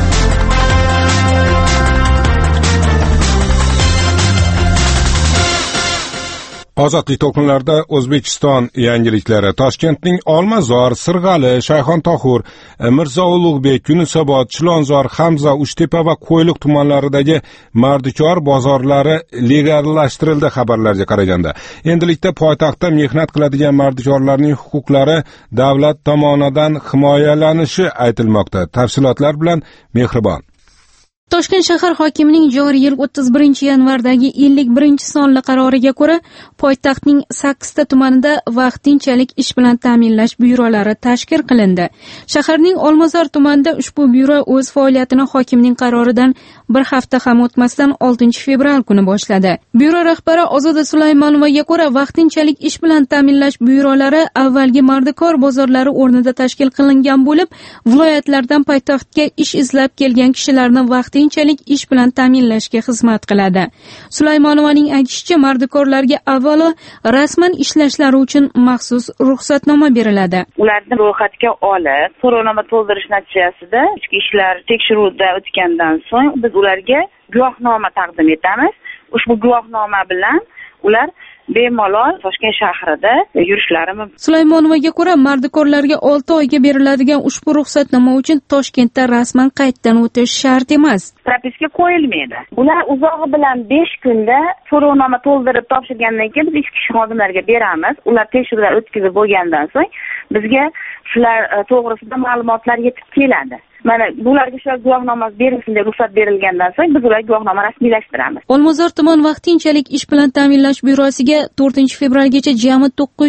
Ozodlik to'lqinlarida O'zbekiston yangiliklari. Toshkentning Olmazor, Sirg'ali, Shayxontohur, Mirzo Ulug'bek, Yunusobod, Chilonzor, Hamza, Uchtepa va Qo'yliq tumanlaridagi mardikor bozorlari legallashtirildi xabarlarga qaraganda. Endilikda poytaxtda mehnat qiladigan mardikorlarning huquqlari davlat tomonidan himoyalanishi aytilmoqda. Tafsilotlar bilan Mehribon. Toshkent shahar hokimining joriy yil 31-yanvardagi 51-sonli qaroriga ko'ra, poytaxtning 8 ta tumanida vaqtinchalik ish bilan ta'minlash byurolari tashkil qilindi. Shaharning Olmazor tumanida ushbu byuro o'z faoliyatini hokimning qaroridan bir hafta ham o'tmasdan 6-fevral kuni boshladi. Byuro rahbari Ozoda Sulaymonovaga ko'ra, vaqtinchalik ish bilan ta'minlash byurolari avvalgi mardikor bozorlari o'rnida tashkil qilingan bo'lib, viloyatlardan poytaxtga ish izlab kelgan kishilarni vaqtinchalik ish bilan ta'minlashga xizmat qiladi. Sulaymonovaning aytishicha, mardikorlarga avvalo rasman ishlashlari uchun maxsus ruxsatnoma beriladi. Ularni ro'yxatga olib, so'rovnoma to'ldirish natijasida ichki ishlar tekshiruvdan o'tgandan so'ng biz ularga guvohnoma taqdim etamiz. Ushbu guvohnoma bilan ular bemalol Toshkent shahrida yurishlari mumkin. Sulaymonovaga ko'ra, mardikorlarga 6 oyga beriladigan ushbu ruxsatnoma uchun Toshkentda rasman qayddan o'tish shart emas. Propiska qo'yilmaydi. Ular uzog'i bilan 5 kunda so'rovnoma to'ldirib topshirgandan keyin biz ichki ishlar xodimlariga beramiz. Ular tekshiruvdan o'tkazib bo'lgandan so'ng bizga shular to'g'risida ma'lumotlar yetib keladi. Mana bularga shu guvohnoma berilsin deb ruxsat berilgandan so'ng biz ularga guvohnoma rasmiylashtiramiz. Olmazor tuman vaqtinchalik ish bilan ta'minlash byurosiga 4-fevralgacha jami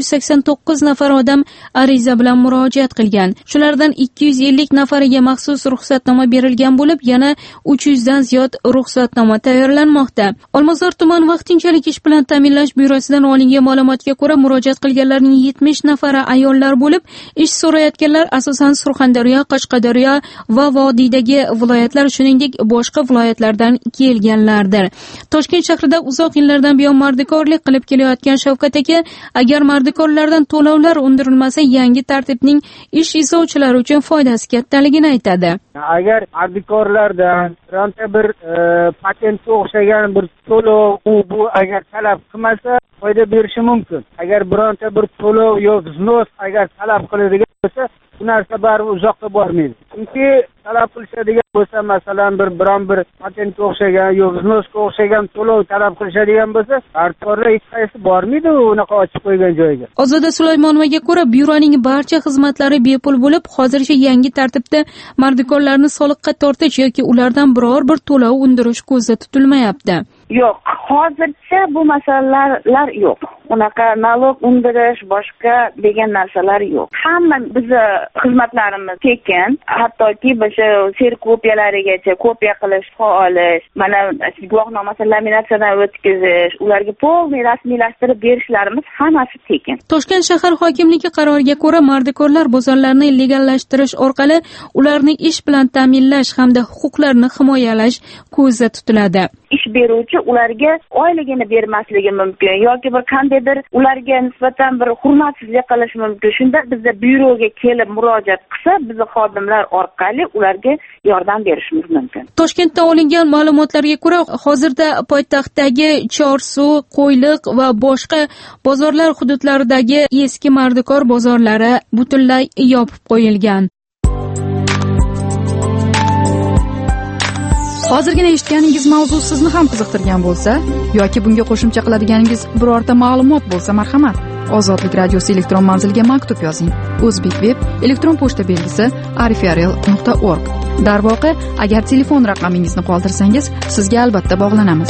989 nafar odam ariza bilan murojaat qilgan. Shulardan 250 nafariga maxsus ruxsatnoma berilgan bo'lib, yana 300 dan ziyod ruxsatnoma tayyorlanmoqda. Olmazor tuman vaqtinchalik ish bilan ta'minlash byurosidan olingan ma'lumotga ko'ra, murojaat qilganlarning 70 nafari ayollar bo'lib, ish so'rayotganlar asosan Surxondaryo, Qashqadaryo, va vodiydagi viloyatlar, shuningdek boshqa viloyatlardan kelganlardir. Toshkent shahrida uzoq yillardan buyon mardikorlik qilib kelayotgan Shavkat aka, agar mardikorlardan to'lovlar undirilmasa, yangi tartibning ish izlovchilari uchun foydasi kattaligini aytadi. Agar mardikorlardan bironta bir patentga o'xshagan bir to'lov bu agar talab qilmasa, foyda berishi mumkin. Agar bironta bir to'lov yo vznos agar talab qiladigan bo'lsa, bu narsa baribir uzoqqa bormaydi. Chunki talab qilishadigan bo'lsa, masalan, biron bir patentga o'xshagan yo vznosga o'xshagan to'lov talab qilishadigan bo'lsa, mardikorlar hech qaysi bormaydi unaqa ochib qo'ygan joyga. Ozoda Sulaymonovaga ko'ra, byuroning barcha xizmatlari bepul bo'lib, hozircha yangi tartibda mardikorlarni soliqqa tortish yoki ulardan biror bir to'lov undirish ko'zda tutilmayapti. Yo'q, hozircha bu masalalar yo'q. Unaqa nalog undirish, boshqa degan narsalar yo'q. Hamma bizni xizmatlarimiz tekin, hattoki o'sha serkopiyalarigacha kopiya qilish, olish, mana guvohnomasini laminatsiyadan o'tkazish, ularga polniy rasmiylashtirib berishlarimiz hammasi tekin. Toshkent shahar hokimligi qaroriga ko'ra, mardikorlar bozorlarini legallashtirish orqali ularni ish bilan ta'minlash hamda huquqlarini himoyalash ko'zda tutiladi. Ish beruvchi ularga oyligini bermasligi mumkin yoki bir qandaydir ularga nisbatan bir hurmatsizlik qilish mumkin. Shunda bizda byuroga kelib murojaat qilsa, bizning xodimlar orqali ularga yordam berishimiz mumkin. Toshkentda olingan ma'lumotlarga ko'ra, hozirda poytaxtdagi Chorsu, Qo'yliq va boshqa bozorlar hududlaridagi eski mardikor bozorlari butunlay yopib qo'yilgan. Hozirgina eshitganingiz mavzu sizni ham qiziqtirgan bo'lsa yoki bunga qo'shimcha qiladiganingiz birorta ma'lumot bo'lsa, marhamat, Ozodlik radiosi elektron manziliga maktub yozing. O'zbekveb elektron pochta belgisi arifrl.org. Darvoqe, agar telefon raqamingizni qoldirsangiz, sizga albatta bog'lanamiz.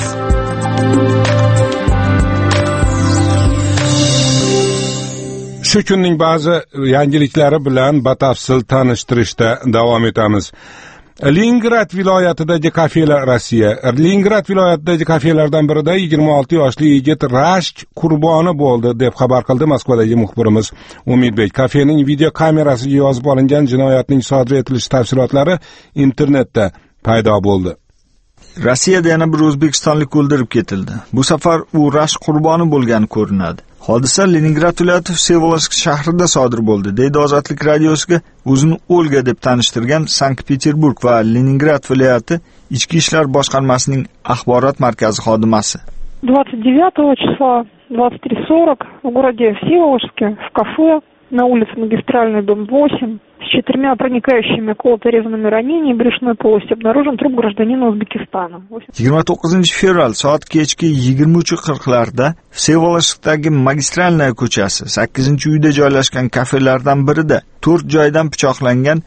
Shu kunning ba'zi yangiliklari bilan batafsil tanishtirishda davom etamiz. Leningrad viloyatidagi kafelar Rossiya. Leningrad viloyatidagi kafelardan birida 26 yoshli yigit rashk qurboni bo'ldi deb xabar qildi Moskvadagi muxbirimiz Umidbek. Kafening video kamerasiga yozib olingan jinoyatning sodir etilish tafsilotlari internetda paydo bo'ldi. Rossiyada yana bir o'zbekistonlik o'ldirib ketildi. Bu safar u rashk qurboni bo'lgan ko'rinadi. Hodisa Leningrad viloyati Vsevolodsk shahrida sodir bo'ldi, deydi Ozodlik radiosiga o'zini Olga deb tanishtirgan Sankt-Peterburg va Leningrad viloyati Ichki ishlar boshqarmasining axborot markazi xodimasi. 29 числа 23:40 в городе Всеволожске в кафе на улице Магистральный, дом 8 с 4 проникающими колото-резанными ранениями брюшной полости обнаружен труп гражданина Узбекистана. 29 fevral soat kechki 23:40larda Vsevolodskdagi Magistralnaya ko'chasi 8-uyda joylashgan kafelardan birida 4 joydan pichoqlangan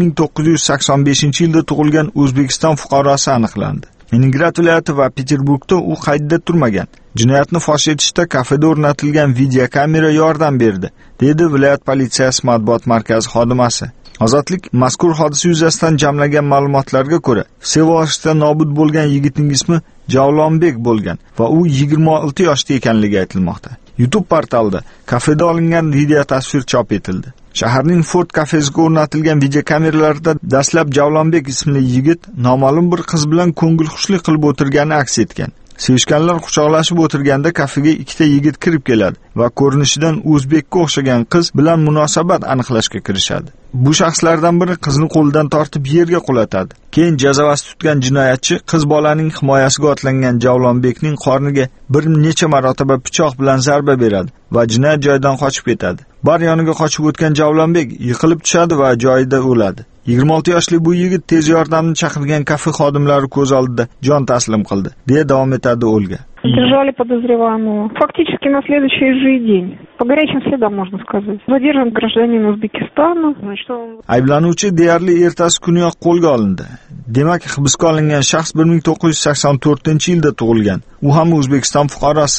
1985-yilda tug'ilgan O'zbekiston fuqarosi aniqlandi. Leningrad viloyati va Peterburgda u qaydda turmagan. Jinoyatni fosh etishda kafeda o'rnatilgan videokamera yordam berdi, dedi viloyat politsiyasi matbuot markazi xodimasi. Ozodlik mazkur hodisa yuzasidan jamlagan ma'lumotlarga ko'ra, Vsevolodskda nobud bo'lgan yigitning ismi Javlonbek bo'lgan va u 26 yoshda ekanligi aytilmoqda. YouTube portalida kafeda olingan video tasvir chop etildi. Shaharning Ford kafesiga o'rnatilgan videokameralarda dastlab Javlonbek ismli yigit noma'lum bir qiz bilan ko'ngilxushlik qilib o'tirgani aks etgan. Sevishganlar quchoqlashib o'tirganda kafega ikkita yigit kirib keladi va ko'rinishidan o'zbekka o'xshagan qiz bilan munosabat aniqlashga kirishadi. Bu shaxslardan biri qizni qo'ldan tortib yerga qulatadi. Keyin jazavasi tutgan jinoyatchi qiz bolaning himoyasiga otlangan Javlonbekning qorniga bir necha marotaba pichoq bilan zarba beradi va jinoyat joyidan qochib ketadi. Bar yoniga qochib o'tgan Javlonbek yiqilib tushadi va joyida o'ladi. 26 yoshli bu yigit tez yordamni chaqirgan kafe xodimlari ko'z oldida jon taslim qildi, deya davom etadi Olga. Задержали подозреваемого. Фактически на следующий же день. По горячим следам, можно сказать. Задержан гражданин Узбекистана. Ayblanuvchi deyarli ertasi kuniyoq qo'lga olindi. Demak, hibsga olingan shaxs 1984-yilda tug'ilgan. U ham O'zbekiston fuqarosi.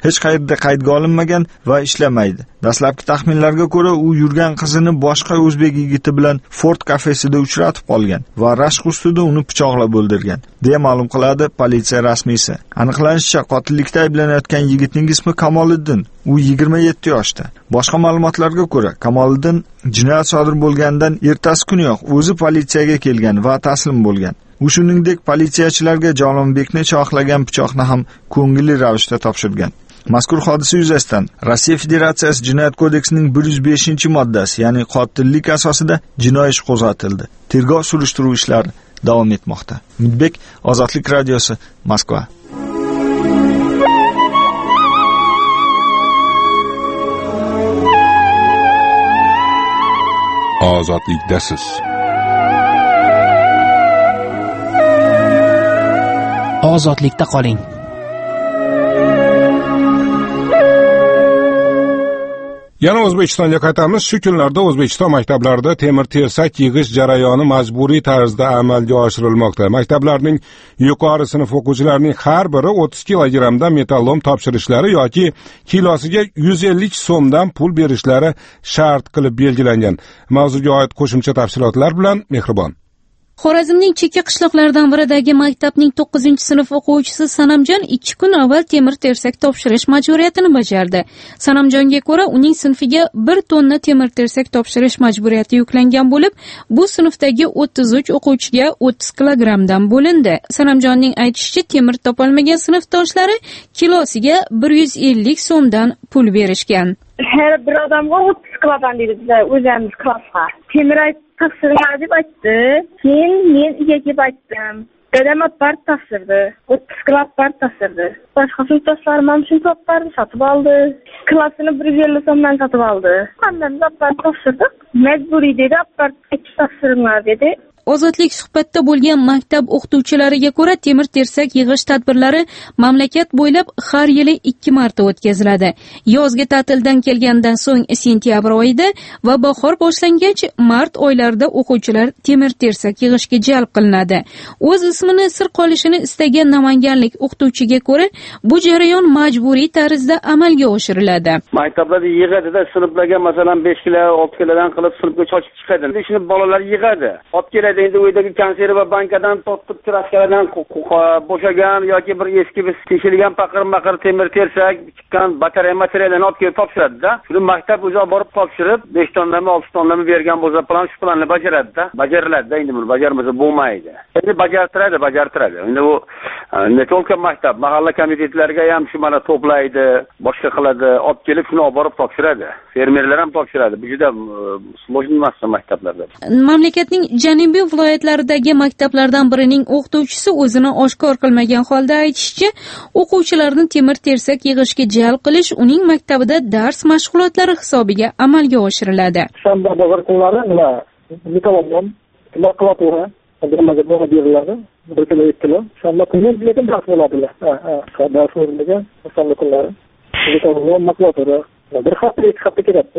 hech qayerda qaydga olinmagan va ishlamaydi. Dastlabki taxminlarga ko'ra, u yurgan qizini boshqa o'zbek yigiti bilan Ford kafesida uchratib qolgan va rashk ustida uni pichoqlab o'ldirgan, deya ma'lum qiladi politsiya rasmiysi. Aniqlanishicha, qotillikda ayblanayotgan yigitning ismi Kamoliddin. U 27 yoshda. Boshqa ma'lumotlarga ko'ra, Kamoliddin jinoyat sodir bo'lgandan ertasi kuniyoq o'zi politsiyaga kelgan va taslim bo'lgan. U shuningdek politsiyachilarga Jalolbekni choqlagan pichoqni ham ko'ngilli ravishda topshirgan. Mazkur hodisa yuzasidan Rossiya Federatsiyasi Jinoyat kodeksining 105-moddasi, ya'ni qotillik asosida jinoiy ish qo'zg'atildi. Tergov surishtiruv ishlari davom etmoqda. Umidbek, Ozodlik radiosi, Moskva. Ozodlikdasiz. Ozodlikda qoling. Yana O'zbekistonga qaytamiz. Shu kunlarda O'zbekiston maktablarida temir-tersak yig'ish jarayoni majburiy tarzda amalga oshirilmoqda. Maktablarning yuqori sinf o'quvchilarining har biri 30 kilogramdan metallom topshirishlari yoki kilosiga 150 so'mdan pul berishlari shart qilib belgilangan. Mavzuga oid qo'shimcha tafsilotlar bilan Mehribon. Xorazmning chekka qishloqlaridan biridagi maktabning 9-sinf o'quvchisi Sanamjon 2 kun avval temir-tersak topshirish majburiyatini bajardi. Sanamjonga ko'ra, uning sinfiga 1 tonna temir-tersak topshirish majburiyati yuklangan bo'lib, bu sinfdagi 33 o'quvchiga 30 kilogramdan bo'lindi. Sanamjonning aytishicha, temir topolmagan sinfdoshlari kilosiga 150 so'mdan pul berishgan. Her bir odamga 30 kilodan dedi bizlar o'zimiz klasga. Temir tafsirga deb aytdi. Keyin men uyga kelib aytdim. Dadam apart tafsirdi. 30 kilo apart tafsirdi. Boshqa sinfdoshlarim ham shuni toppardi, sotib oldi. Klasini 150 so'mdan sotib oldi. Qanday apart tafsirdi? Majburiy dedi, apart tafsiringlar dedi. Ozodlik suhbatda bo'lgan maktab o'qituvchilariga ko'ra, temir-tersak yig'ish tadbirlari mamlakat bo'ylab har yili 2 marta o'tkaziladi. Yozgi ta'tildan kelgandan so'ng sentyabr oyida va bahor boshlangach mart oylarida o'quvchilar temir-tersak yig'ishga jalb qilinadi. O'z ismini sir qolishini istagan namanganlik o'qituvchiga ko'ra, bu jarayon majburiy tarzda amalga oshiriladi. Maktablarda yig'adida sinflarga masalan 5 kilo, 6 kilodan qilib sinfga chochib chiqadi. Shuni bolalar yig'adi. Olib keladi. Endi uydagi konserva bankadan tortib traskalardan bo'shagan yoki bir eski bir teshilgan paqir temir-tersak chiqqan batareya materiallarni olib kelib topshiradi-da. Shuni maktab o'zi olib borib topshirib, 5 tonnami, 6 tonnami bergan bo'lsa, shu planni bajaradi-da. Bajariladi-da, endi buni bajarmasa bo'lmaydi. Endi bajartiradi. Endi u netolka maktab, mahalla komitetlariga ham shu mana to'playdi, boshqa qiladi, olib kelib shuni olib borib topshiradi. Fermerlar ham topshiradi. Bu juda sложный emas maktablarda. Mamlakatning janubiy viloyatlaridagi maktablardan birining o'qituvchisi o'zini oshkor qilmagan holda aytishicha, o'quvchilarni temir-tersak yig'ishga jalb qilish uning maktabida dars mashg'ulotlari hisobiga amalga oshiriladi. Shanba bozor kunlari nima? Metallom, makulatura, nimaga beriladi? 1 kilo, 2 kilo. Shanba kuni lekin dars bo'ladi. Dars o'rniga shanba kunlari. Metallom, makulatura bir hafta 2 hafta ketadi.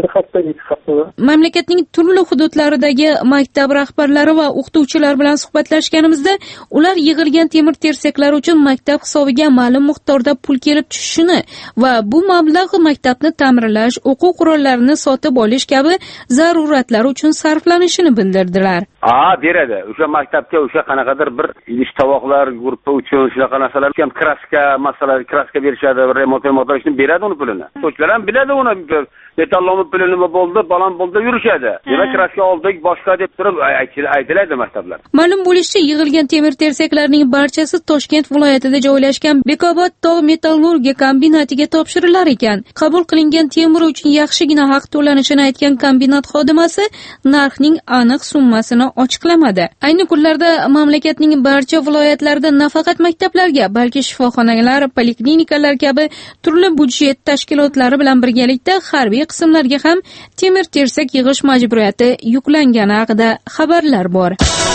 Mamlakatning turli hududlaridagi maktab rahbarlari va o'qituvchilar bilan suhbatlashganimizda, ular yig'ilgan temir-tersaklar uchun maktab hisobiga ma'lum miqdorda pul kelib tushishini va bu mablag' maktabni ta'mirlash, o'quv qurollarini sotib olish kabi zaruratlar uchun sarflanishini bildirdilar. Beradi. O'sha maktabga o'sha qanaqadir bir idish tovoqlar guruhi uchun shunaqa narsalar ham kraska berishadi, remont ishni beradi uni pulini. So'chlar ham biladi uni. Metallom pulini bo'ldi, baland bo'ldi yurishadi. Demak, kraska oldik, boshqa deb turib aytiladi maktablar. Ma'lum bo'lishicha, yig'ilgan temir-tersaklarning barchasi Toshkent viloyatida joylashgan Bekobod tog' metallurgiya kombinatiga topshirilar ekan. Qabul qilingan temir uchun yaxshigina haq to'lanishini aytgan kombinat xodimasi narxning aniq summasini ochiqlamadi. Ayni kunlarda mamlakatning barcha viloyatlarida nafaqat maktablarga, balki shifoxonalar, poliklinikalar kabi turli budjet tashkilotlari bilan birgalikda harbiy qismlarga ham temir-tersak yig'ish majburiyati yuklangani haqida xabarlar bor.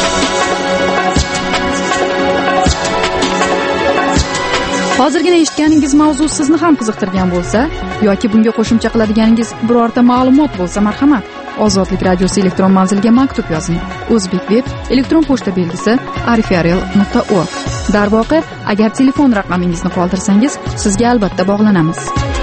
Hozirgina eshitganingiz mavzu sizni ham qiziqtirgan bo'lsa yoki bunga qo'shimcha qiladiganingiz birorta ma'lumot bo'lsa, marhamat, Ozodlik radiosi elektron manziliga maktub yozing. O'zbek web elektron pochta belgisi arifyarel.org. Darvoqe, agar telefon raqamingizni qoldirsangiz, sizga albatta bog'lanamiz.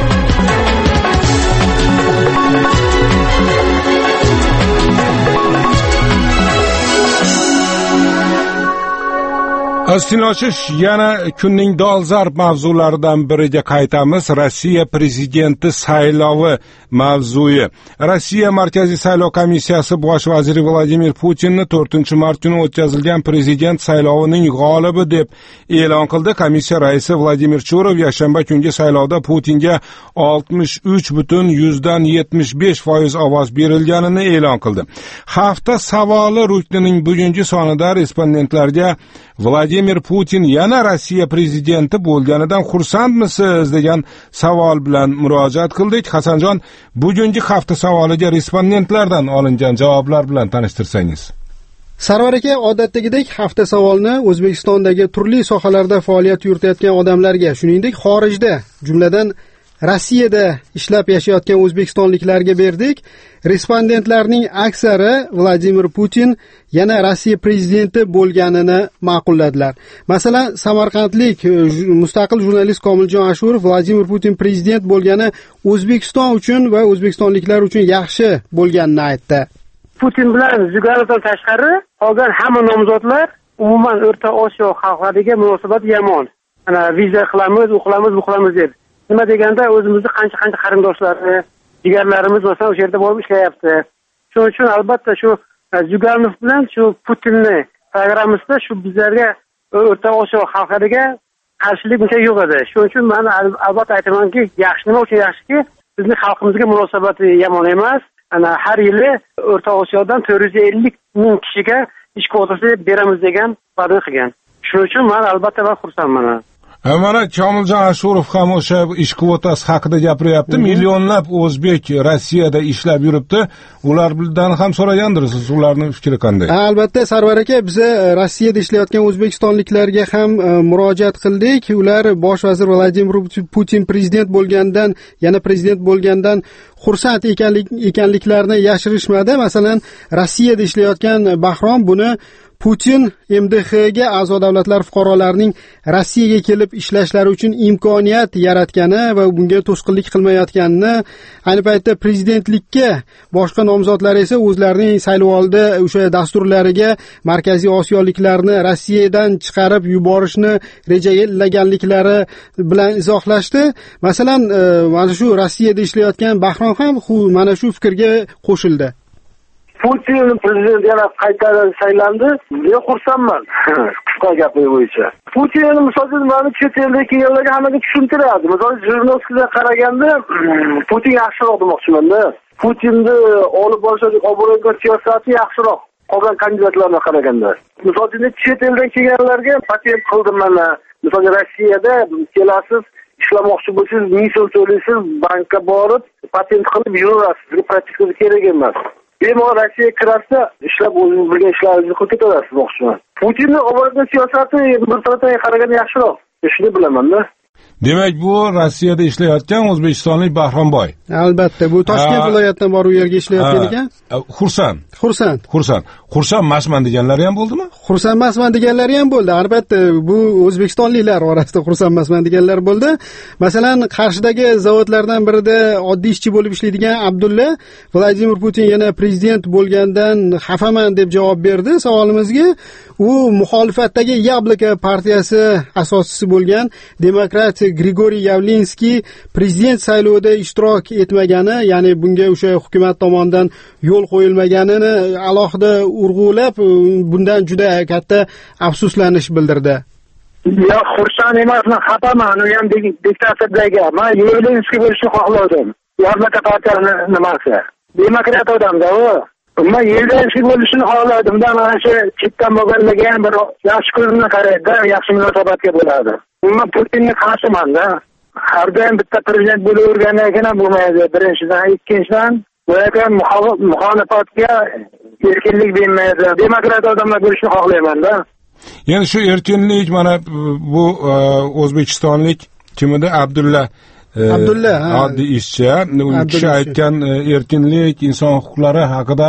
Astinochish, yana kunning dolzarb mavzularidan biriga qaytamiz. Rossiya prezidenti saylovi mavzusi. Rossiya Markaziy saylov komissiyasi bosh vaziri Vladimir Putinni 4-mart kuni o'tkazilgan prezident saylovining g'olibi deb e'lon qildi. Komissiya raisi Vladimir Churov yakshanba kungi saylovda Putinga 63,75% ovoz berilganini e'lon qildi. Hafta savoli ruknining bugungi sonida respondentlarga Vladimir Putin yana Rossiya prezidenti bo'lganidan xursandmisiz degan savol bilan murojaat qildik. Hasanjon, bugungi hafta savoliga respondentlardan olingan javoblar bilan tanishtirsangiz. Sarvar aka, odatdagidek hafta savolni O'zbekistondagi turli sohalarda faoliyat yuritayotgan odamlarga, shuningdek xorijda, jumladan Rossiyada ishlab yashayotgan o'zbekistonliklarga berdik. Respondentlarning aksari Vladimir Putin yana Rossiya prezidenti bo'lganini ma'qulladilar. Masalan, samarqandlik mustaqil jurnalist Komiljon Ashurov Vladimir Putin prezident bo'lgani O'zbekiston uchun va o'zbekistonliklar uchun yaxshi bo'lganini aytdi. Putin bilan Zyuganovdan tashqari qolgan hamma nomzodlar umuman O'rta Osiyo xalqlariga munosabat yomon. Ana viza qilamiz, u qilamiz, bu qilamiz deb. Nima deganda o'zimizni qancha qarindoshlari, jigarlarimiz masalan o'sha yerda bo'lib ishlayapti. Shuning uchun albatta shu Zyuganov bilan shu Putinni programmamizda shu bizlarga O'rta Osiyo xalqlariga qarshilik buncha yo'q edi. Shuning uchun men albatta aytamanki, yaxshi, nima uchun yaxshiki, bizning xalqimizga munosabati yomon emas. Ana har yili O'rta Osiyodan 450 ming kishiga ish kvotasi beramiz degan va'da qilgan. Shuning uchun men albatta xursandman. Mana Komiljon Ashurov ham o'sha ish kvotasi haqida gapiryapti. Millionlab o'zbek Rossiyada ishlab yuribdi. Ulardan ham so'ragandirsiz, ularning fikri qanday? Albatta, Sarvar aka, biz Rossiyada ishlayotgan o'zbekistonliklarga ham murojaat qildik. Ular bosh vazir Vladimir Putin prezident bo'lgandan, yana prezident bo'lgandan xursand ekanliklarini yashirishmadi. Masalan, Rossiyada ishlayotgan Bahrom buni Putin MDHga a'zo davlatlar fuqarolarining Rossiyaga kelib ishlashlari uchun imkoniyat yaratgani va bunga to'sqinlik qilmayotganini, ayni paytda prezidentlikka boshqa nomzodlar esa o'zlarining saylovoldi o'sha dasturlariga Markaziy Osiyoliklarni Rossiyadan chiqarib yuborishni rejalaganliklari bilan izohlashdi. Masalan, mana shu Rossiyada ishlayotgan Bahrom ham mana shu fikrga qo'shildi. Putin prezident yana qaytadan saylandi. Men xursandman. Qisqa gapi bo'yicha. Putin misolsiz meni chet elda kelganlarga hammaga tushuntiradi. Misol jurnalistga qaraganda Putin yaxshiroq demoqchiman-da. Putinni olib borishga oborgan siyosati yaxshiroq qolgan kandidatlarga qaraganda. Misol uchun chet eldan kelganlarga patent qildim mana. Misol Rossiyada kelasiz, ishlamoqchi bo'lsangiz, misol to'laysiz, bankka borib patent qilib yurasiz. Praktikada kerak emas. Bemalol Rossiyaga kirasa, ishlab o'zingiz bilgan ishlaringizni qilib ketaverasiz o'xshayman. Putinning oborgan siyosati bir tarafdan qaraganda yaxshiroq. Shuni bilaman-da. Demak, bu Rossiyada ishlayotgan o'zbekistonlik Bahromboy. Albatta, bu Toshkent viloyatidan borib u yerga ishlayotgan ekan. Xursand emasman deganlari ham bo'ldimi? Xursand emasman deganlari ham bo'ldi. Albatta, bu o'zbekistonliklar orasida xursand emasman deganlar bo'ldi. Masalan, Qarshidagi zavodlardan birida oddiy ishchi bo'lib ishlaydigan Abdulla Vladimir Putin yana prezident bo'lgandan xafaman deb javob berdi savolimizga. U muxolifatdagi Yabloko partiyasi asoschisi bo'lgan demokrat Grigoriy Yavlinskiy prezident saylovida ishtirok etmagani, ya'ni bunga o'sha hukumat tomonidan yo'l qo'yilmaganini alohida urg'ulab, bundan juda katta afsuslanish bildirdi. Yo'q, xursand emasman, xafaman. U ham diktatordagi. Men Yevlinskiy bo'lishni xohladim. Yabloko partiyasi nimasi? Demokrat odamda u. Men Yevlinskiy bo'lishni xohladim. Mana shu chetdan bo'lganlarga ham bir yaxshi ko'zimni qaraydi, yaxshi munosabatga bo'ladi. Men Putinga qarshiman-da. Har doim bitta prezident bo'lavergandan ham bo'lmaydi. Birinchidan, ikkinchidan, ularga muxolifatga erkinlik bermaydi. Demokrat odamlar bo'lishni xohlayman-da. Ya'ni shu erkinlik, mana bu o'zbekistonlik kimida Abdulla oddiy ishchi, u kishi aytgan erkinlik, inson huquqlari haqida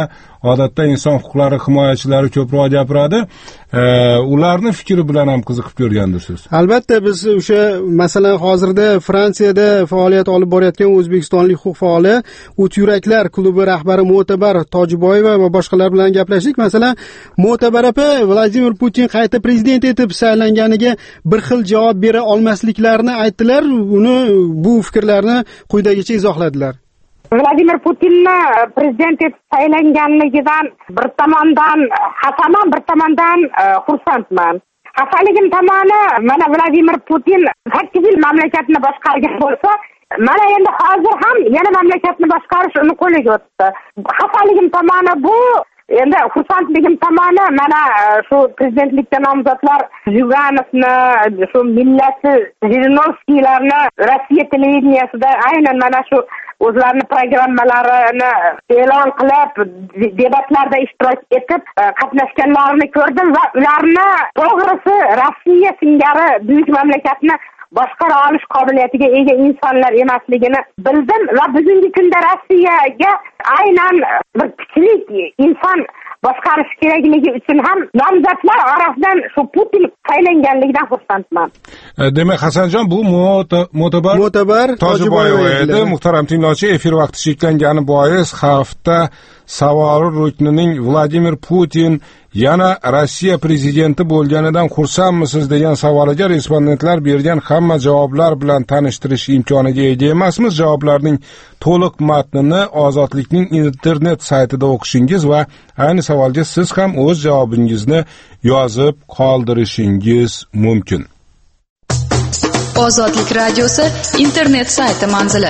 odatda inson huquqlari himoyachilari ko'proq gapiradi. Ularni fikri bilan ham qiziqib ko'rgandirsiz. Albatta, biz o'sha masalan hozirda Fransiyada faoliyat olib borayotgan o'zbekistonlik huquq faoli O't yuraklar klubi rahbari Mo'tabar Tojiboyeva va boshqalar bilan gaplashdik. Masalan, Mo'tabar opa Vladimir Putin qayta prezident etib saylanganiga bir xil javob bera olmasliklarini aytdilar. Uni bu fikrlarni quyidagicha izohladilar. Vladimir Putinni prezident etib saylanganligidan bir tomondan xafaman, bir tomondan xursandman. Xafaligim tomoni, mana Vladimir Putin 8 yil mamlakatni boshqargan bo'lsa, mana endi hozir ham yana mamlakatni boshqarish uni qo'liga o'tdi. Xafaligim tomoni bu, endi xursandligim tomoni mana shu prezidentlikka nomzodlar Zyuganovni, shu millati Zhirinovskiylarni Rossiya televideniyasida aynan mana shu o'zlarini programmalarini e'lon qilib, debatlarda ishtirok etib qatnashganlarini ko'rdim va ularni to'g'risi Rossiya singari buyuk mamlakatni boshqara olish qobiliyatiga ega insonlar emasligini bildim va bugungi kunda Rossiyaga aynan bir kuchli inson boshqarish kerakligi uchun ham nomzodlar orasidan shu Putin saylanganligidan xursandman. Demak, Hasanjon, bu Mo'tabar Tojiboyeva edi. Muhtaram tinglovchi, efir vaqti cheklangani bois hafta savoli ruknining Vladimir Putin yana Rossiya prezidenti bo'lganidan xursandmisiz degan savoliga respondentlar bergan hamma javoblar bilan tanishtirish imkoniga ega emasmiz. Javoblarning to'liq matnini Ozodlikning internet saytida o'qishingiz va ayni savolga siz ham o'z javobingizni yozib qoldirishingiz mumkin. Ozodlik radiosi internet sayti manzili.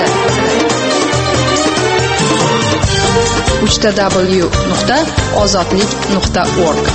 www.ozodlik.org.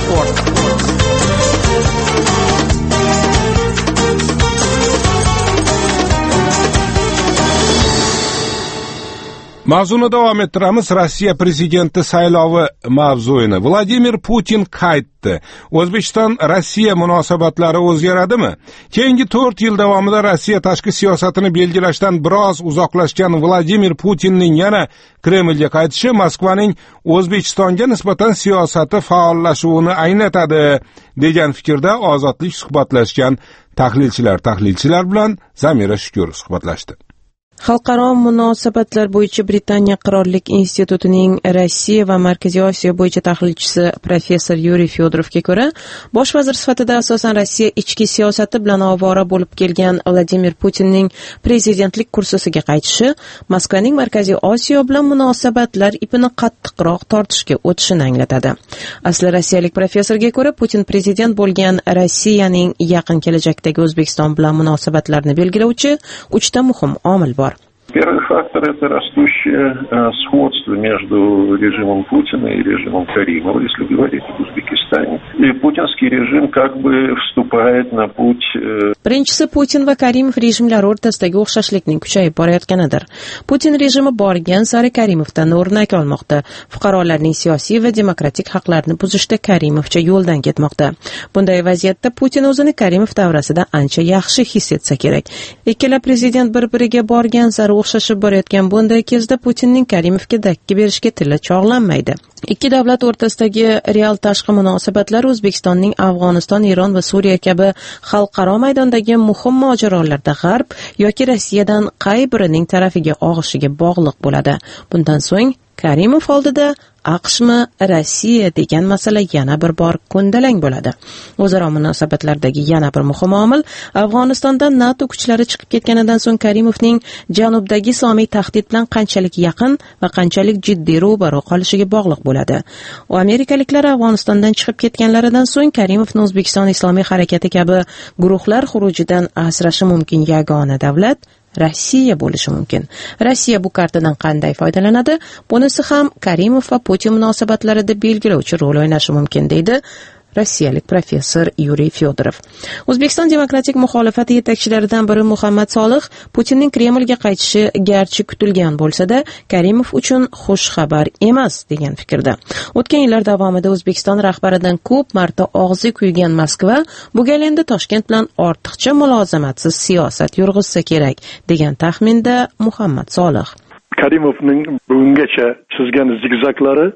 Mavzuni davom ettiramiz. Rossiya prezidenti saylovi mavzuini. Vladimir Putin qaytdi. O'zbekiston Rossiya munosabatlari o'zgaradimi? Keyingi 4 yil davomida Rossiya tashqi siyosatini belgilashdan biroz uzoqlashgan Vladimir Putinning yana Kremlga qaytishi Moskvaning O'zbekistonga nisbatan siyosati faollashuvini anglatadi degan fikrda Ozodlik suhbatlashgan tahlilchilar bilan Zamira Shukurov suhbatlashdi. Xalqaro munosabatlar bo'yicha Britaniya Qirollik institutining Rossiya va Markaziy Osiyo bo'yicha tahlilchisi professor Yuriy Fyodorovga ko'ra, bosh vazir sifatida asosan Rossiya ichki siyosati bilan ovora bo'lib kelgan Vladimir Putinning prezidentlik kursisiga qaytishi Moskvaning Markaziy Osiyo bilan munosabatlar ipini qattiqroq tortishga o'tishini anglatadi. Asli rossiyalik professorga ko'ra, Putin prezident bo'lgan Rossiyaning yaqin kelajakdagi O'zbekiston bilan munosabatlarni belgilovchi 3 ta muhim omil bor. Первый фактор – это растущее сходство между режимом Путина и режимом Каримова, если говорить об Узбекистане. И путинский режим как бы вступает на путь... Birinchisi, Putin va Karimov rejimlari o'rtasidagi o'xshashlikning kuchayib borayotganidir. Putin rejimi borgan sari Karimovdan o'rnak olmoqda. Fuqarolarning siyosiy va demokratik haqlarini buzishda Karimovcha yo'ldan ketmoqda. Bunday vaziyatda Putin o'zini Karimov davrasida ancha yaxshi his etsa kerak. Ikkala prezident bir-biriga borgan sari o'xshashib borayotgan bunday kezda Putinning Karimovga dakki berishga tili chog'lanmaydi. Ikki davlat o'rtasidagi real tashqi munosabatlar O'zbekistonning Afg'oniston, Eron va Suriya kabi xalqaro maydondagi muhim mojarolarda G'arb yoki Rossiyadan qay birining tarafiga og'ishiga bog'liq bo'ladi. Bundan so'ng Karimov oldida AQShmi, Rossiya degan masala yana bir bor ko'ndalang bo'ladi. O'zaro munosabatlardagi yana bir muhim omil Afg'onistondan NATO kuchlari chiqib ketganidan so'ng Karimovning janubdagi islomiy tahdid bilan qanchalik yaqin va qanchalik jiddiy ro'baro qolishiga bog'liq bo'ladi. U amerikaliklar Afg'onistondan chiqib ketganlaridan so'ng Karimovni O'zbekiston Islomiy harakati kabi guruhlar xurujidan asrashi mumkin yagona davlat Rossiya bo'lishi mumkin. Rossiya bu kartadan qanday foydalanadi? Bunisi ham Karimov va Putin munosabatlarida belgilovchi rol o'ynashi mumkin, deydi rossiyalik professor Yuriy Fyodorov. O'zbekiston demokratik muxolifati yetakchilaridan biri Muhammad Solih Putinning Kremlga qaytishi garchi kutilgan bo'lsa-da, Karimov uchun xush xabar emas degan fikrda. O'tgan yillar davomida O'zbekiston rahbaridan ko'p marta og'zi kuygan Moskva bu gal endi Toshkent bilan ortiqcha mulozamatsiz siyosat yurg'izsa kerak degan taxminda Muhammad Solih. Karimovning bugungacha chizgan zigzaglari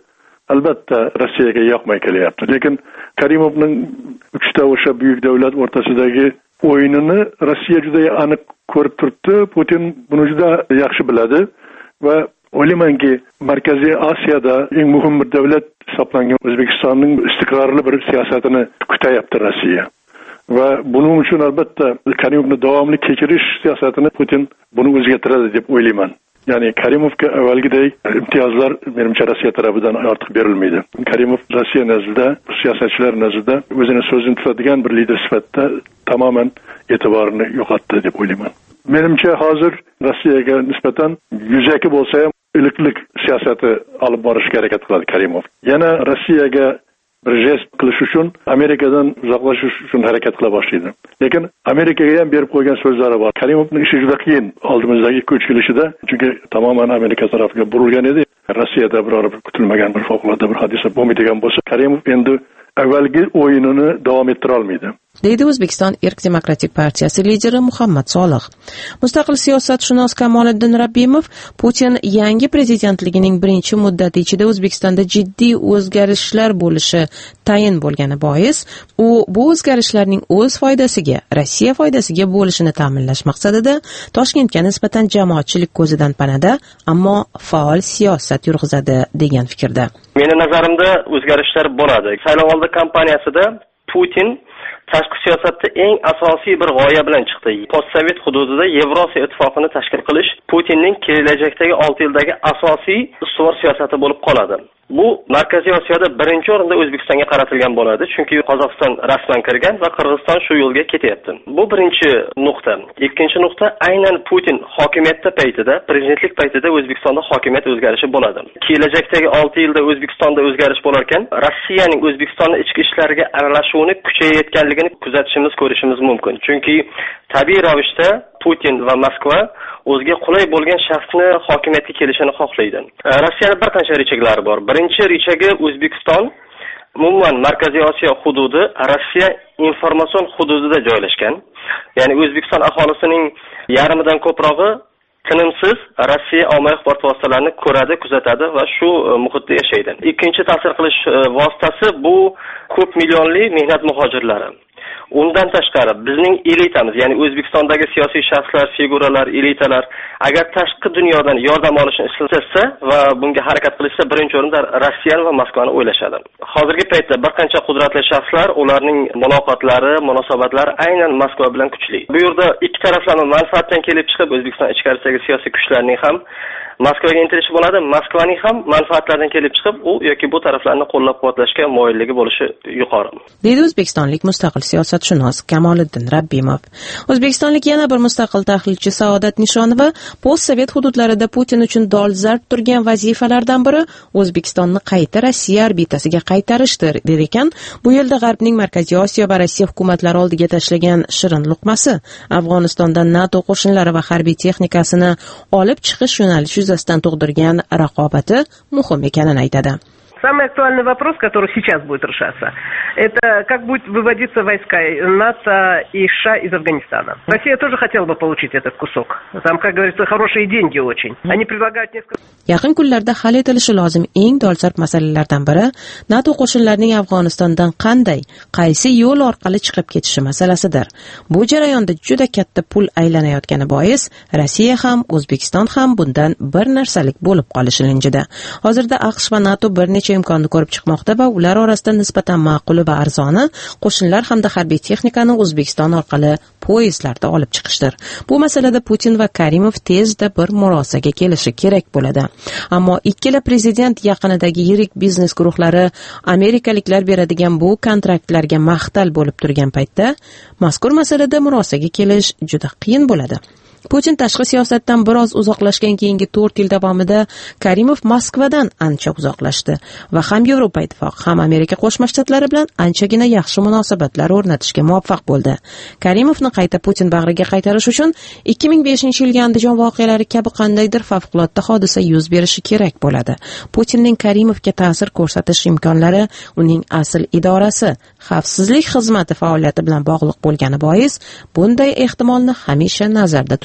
albatta Rossiyaga yoqmay kelyapti. Lekin Karimovning uchta o'sha buyuk davlat o'rtasidagi o'yinini Rossiya juda aniq ko'rib turibdi. Putin buni juda yaxshi biladi va o'ylaymanki, Markaziy Osiyoda eng muhim bir davlat hisoblangan O'zbekistonning istiqrorli bir siyosatini kutyapti Rossiya. Va buning uchun albatta Karimovni davomli kechirish siyosatini Putin buni o'zgartiradi deb o'ylayman. Ya'ni Karimovga avvalgidek imtiyozlar menimcha Rossiya tarafidan ortiq berilmaydi. Karimov Rossiya nazdida, siyosatchilar nazdida o'zini so'zini tutadigan bir lider sifatida tamoman e'tiborini yo'qotdi deb o'ylayman. Menimcha hozir Rossiyaga nisbatan yuzaki bo'lsa ham iliklik siyosati olib borishga harakat qiladi Karimov. Yana Rossiyaga bir jest qilish uchun Amerikadan uzoqlashish uchun harakat qila boshlaydi. Lekin Amerikaga ham berib qo'ygan so'zlari bor. Karimovning ishi juda qiyin oldimizdagi 2-3 yil ichida, chunki tamoman Amerika tarafiga burilgan edi. Rossiyada biror kutilmagan bir favqulodda bir hodisa bo'lmaydigan bo'lsa, Karimov endi avvalgi o'yinini davom ettira olmaydi. deydi O'zbekiston Erk demokratik partiyasi lideri Muhammad Solih. Mustaqil siyosatshunos Kamoliddin Rabbimov Putin yangi prezidentligining birinchi muddati ichida O'zbekistonda jiddiy o'zgarishlar bo'lishi tayin bo'lgani bois, u bu o'zgarishlarning o'z foydasiga, Rossiya foydasiga bo'lishini ta'minlash maqsadida Toshkentga nisbatan jamoatchilik ko'zidan panada, ammo faol siyosat yurg'izadi degan fikrda. Meni nazarimda o'zgarishlar bo'ladi. Saylovoldi kampaniyasida Putin tashqi siyosatda eng asosiy bir g'oya bilan chiqdi. Postsovet hududida Yevropa ittifoqini tashkil qilish Putinning kelajakdagi 6 yildagi asosiy ustuvor siyosati bo'lib qoladi. Bu Markaziy Osiyoda birinchi o'rinda O'zbekistonga qaratilgan bo'ladi, chunki Qozog'iston rasman kirgan va Qirg'iziston shu yo'lga ketyapti. Bu birinchi nuqta. Ikkinchi nuqta, aynan Putin hokimiyatda paytida, prezidentlik paytida O'zbekistonda hokimiyat o'zgarishi bo'ladi. Kelajakdagi 6 yilda O'zbekistonda o'zgarish bo'lar ekan, Rossiyaning O'zbekistonning ichki ishlariga aralashuvini kuchayayotganligini kuzatishimiz, ko'rishimiz mumkin. Chunki tabiiy ravishda Putin va Moskva o'ziga qulay bo'lgan shaxsni hokimiyatga kelishini xohlaydi. Rossiyaning bir qancha rejaklari bor. Birinchi rejagi O'zbekiston umuman Markaziy Osiyo hududi Rossiya informatsion hududida joylashgan. Ya'ni O'zbekiston aholisining yarmidan ko'prog'i tinimsiz Rossiya ommaviy axborot vositalarini ko'radi, kuzatadi va shu muhitda yashaydi. Ikkinchi ta'sir qilish vositasi bu ko'p millionli mehnat muhojirlari. Undan tashqari bizning elitamiz, ya'ni O'zbekistondagi siyosiy shaxslar, figuralar, elitalar agar tashqi dunyodan yordam olishni istasa va bunga harakat qilishsa, birinchi o'rinda Rossiya va Moskvani o'ylashadi. Hozirgi paytda bir qancha qudratli shaxslar, ularning muloqotlari, munosabatlari aynan Moskva bilan kuchli. Bu yerda ikki taraflama manfaatdan kelib chiqib, O'zbekiston ichkarisidagi siyosiy kuchlarning ham Moskvaga intilishi bo'ladi, Moskvaning ham manfaatlaridan kelib chiqib, u yoki bu taraflarni qo'llab-quvvatlashga moyilligi bo'lishi yuqori. Deydi o'zbekistonlik mustaqil siyosatshunos Kamoliddin Rabbimov. O'zbekistonlik yana bir mustaqil tahlilchi Saodat Nishonova postsovet hududlarida Putin uchun dolzarb turgan vazifalardan biri O'zbekistonni qayta Rossiya orbitasiga qaytarishdir der ekan. Bu yilda G'arbning Markaziy Osiyo va Rossiya hukumatlari oldiga tashlagan shirin luqmasi Afg'onistondan NATO qo'shinlari va harbiy texnikasini olib chiqish yo'nalishi yuzasidan tug'dirgan raqobati muhim ekanini aytadi. Самый актуальный вопрос, который сейчас будет решаться, это как будет выводиться войска НАТО и США из Афганистана. Россия тоже хотела бы получить этот кусок. Там, как говорится, хорошие деньги очень. Они предлагают несколько... Yaqin kunlarda hal etilishi lozim eng dolzarb masalalardan biri NATO qo'shinlarining Afg'onistondan qanday, qaysi yo'l orqali chiqib ketishi masalasidir. Bu jarayonda juda katta pul aylanayotgani bois, Rossiya ham, O'zbekiston ham bundan bir narsalik bo'lib qolishi ilinjida. Hozirda AQSh va NATO bir necha imkonni ko'rib chiqmoqda va ular orasida nisbatan ma'quli va arzoni qo'shinlar hamda harbiy texnikani O'zbekiston orqali poyezdlarda olib chiqishdir. Bu masalada Putin va Karimov tezda bir murosaga kelishi kerak bo'ladi. Ammo ikkala prezident yaqinidagi yirik biznes guruhlari amerikaliklar beradigan bu kontraktlarga mahtal bo'lib turgan paytda mazkur masalada murosaga kelish juda qiyin bo'ladi. Putin tashqi siyosatdan biroz uzoqlashgan keyingi 4 yil davomida Karimov Moskvadan ancha uzoqlashdi va ham Yevropa ittifoqi, ham Amerika Qo'shma Shtatlari bilan anchagina yaxshi munosabatlar o'rnatishga muvaffaq bo'ldi. Karimovni qayta Putin bag'riga qaytarish uchun 2005-yilgi Andijon voqealari kabi qandaydir favqulodda hodisa yuz berishi kerak bo'ladi. Putinning Karimovga ta'sir ko'rsatish imkonlari uning asl idorasi, xavfsizlik xizmati faoliyati bilan bog'liq bo'lgani bois, bunday ehtimolni hamisha nazarda tutib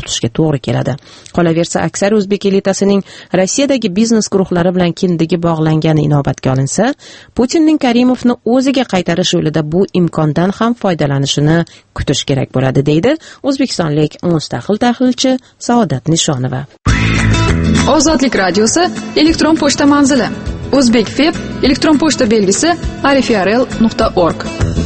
tutishga to'g'ri keladi. Qolaversa, aksar o'zbek elitasining Rossiyadagi biznes guruhlari bilan kindigi bog'langani inobatga olinsa, Putinning Karimovni o'ziga qaytarish yo'lida bu imkondan ham foydalanishini kutish kerak bo'ladi, deydi o'zbekistonlik mustaqil tahlilchi Saodat Nishonova. Ozodlik radiosi elektron pochta manzili: O'zbekfeb elektron pochta belgisi arifrl.org.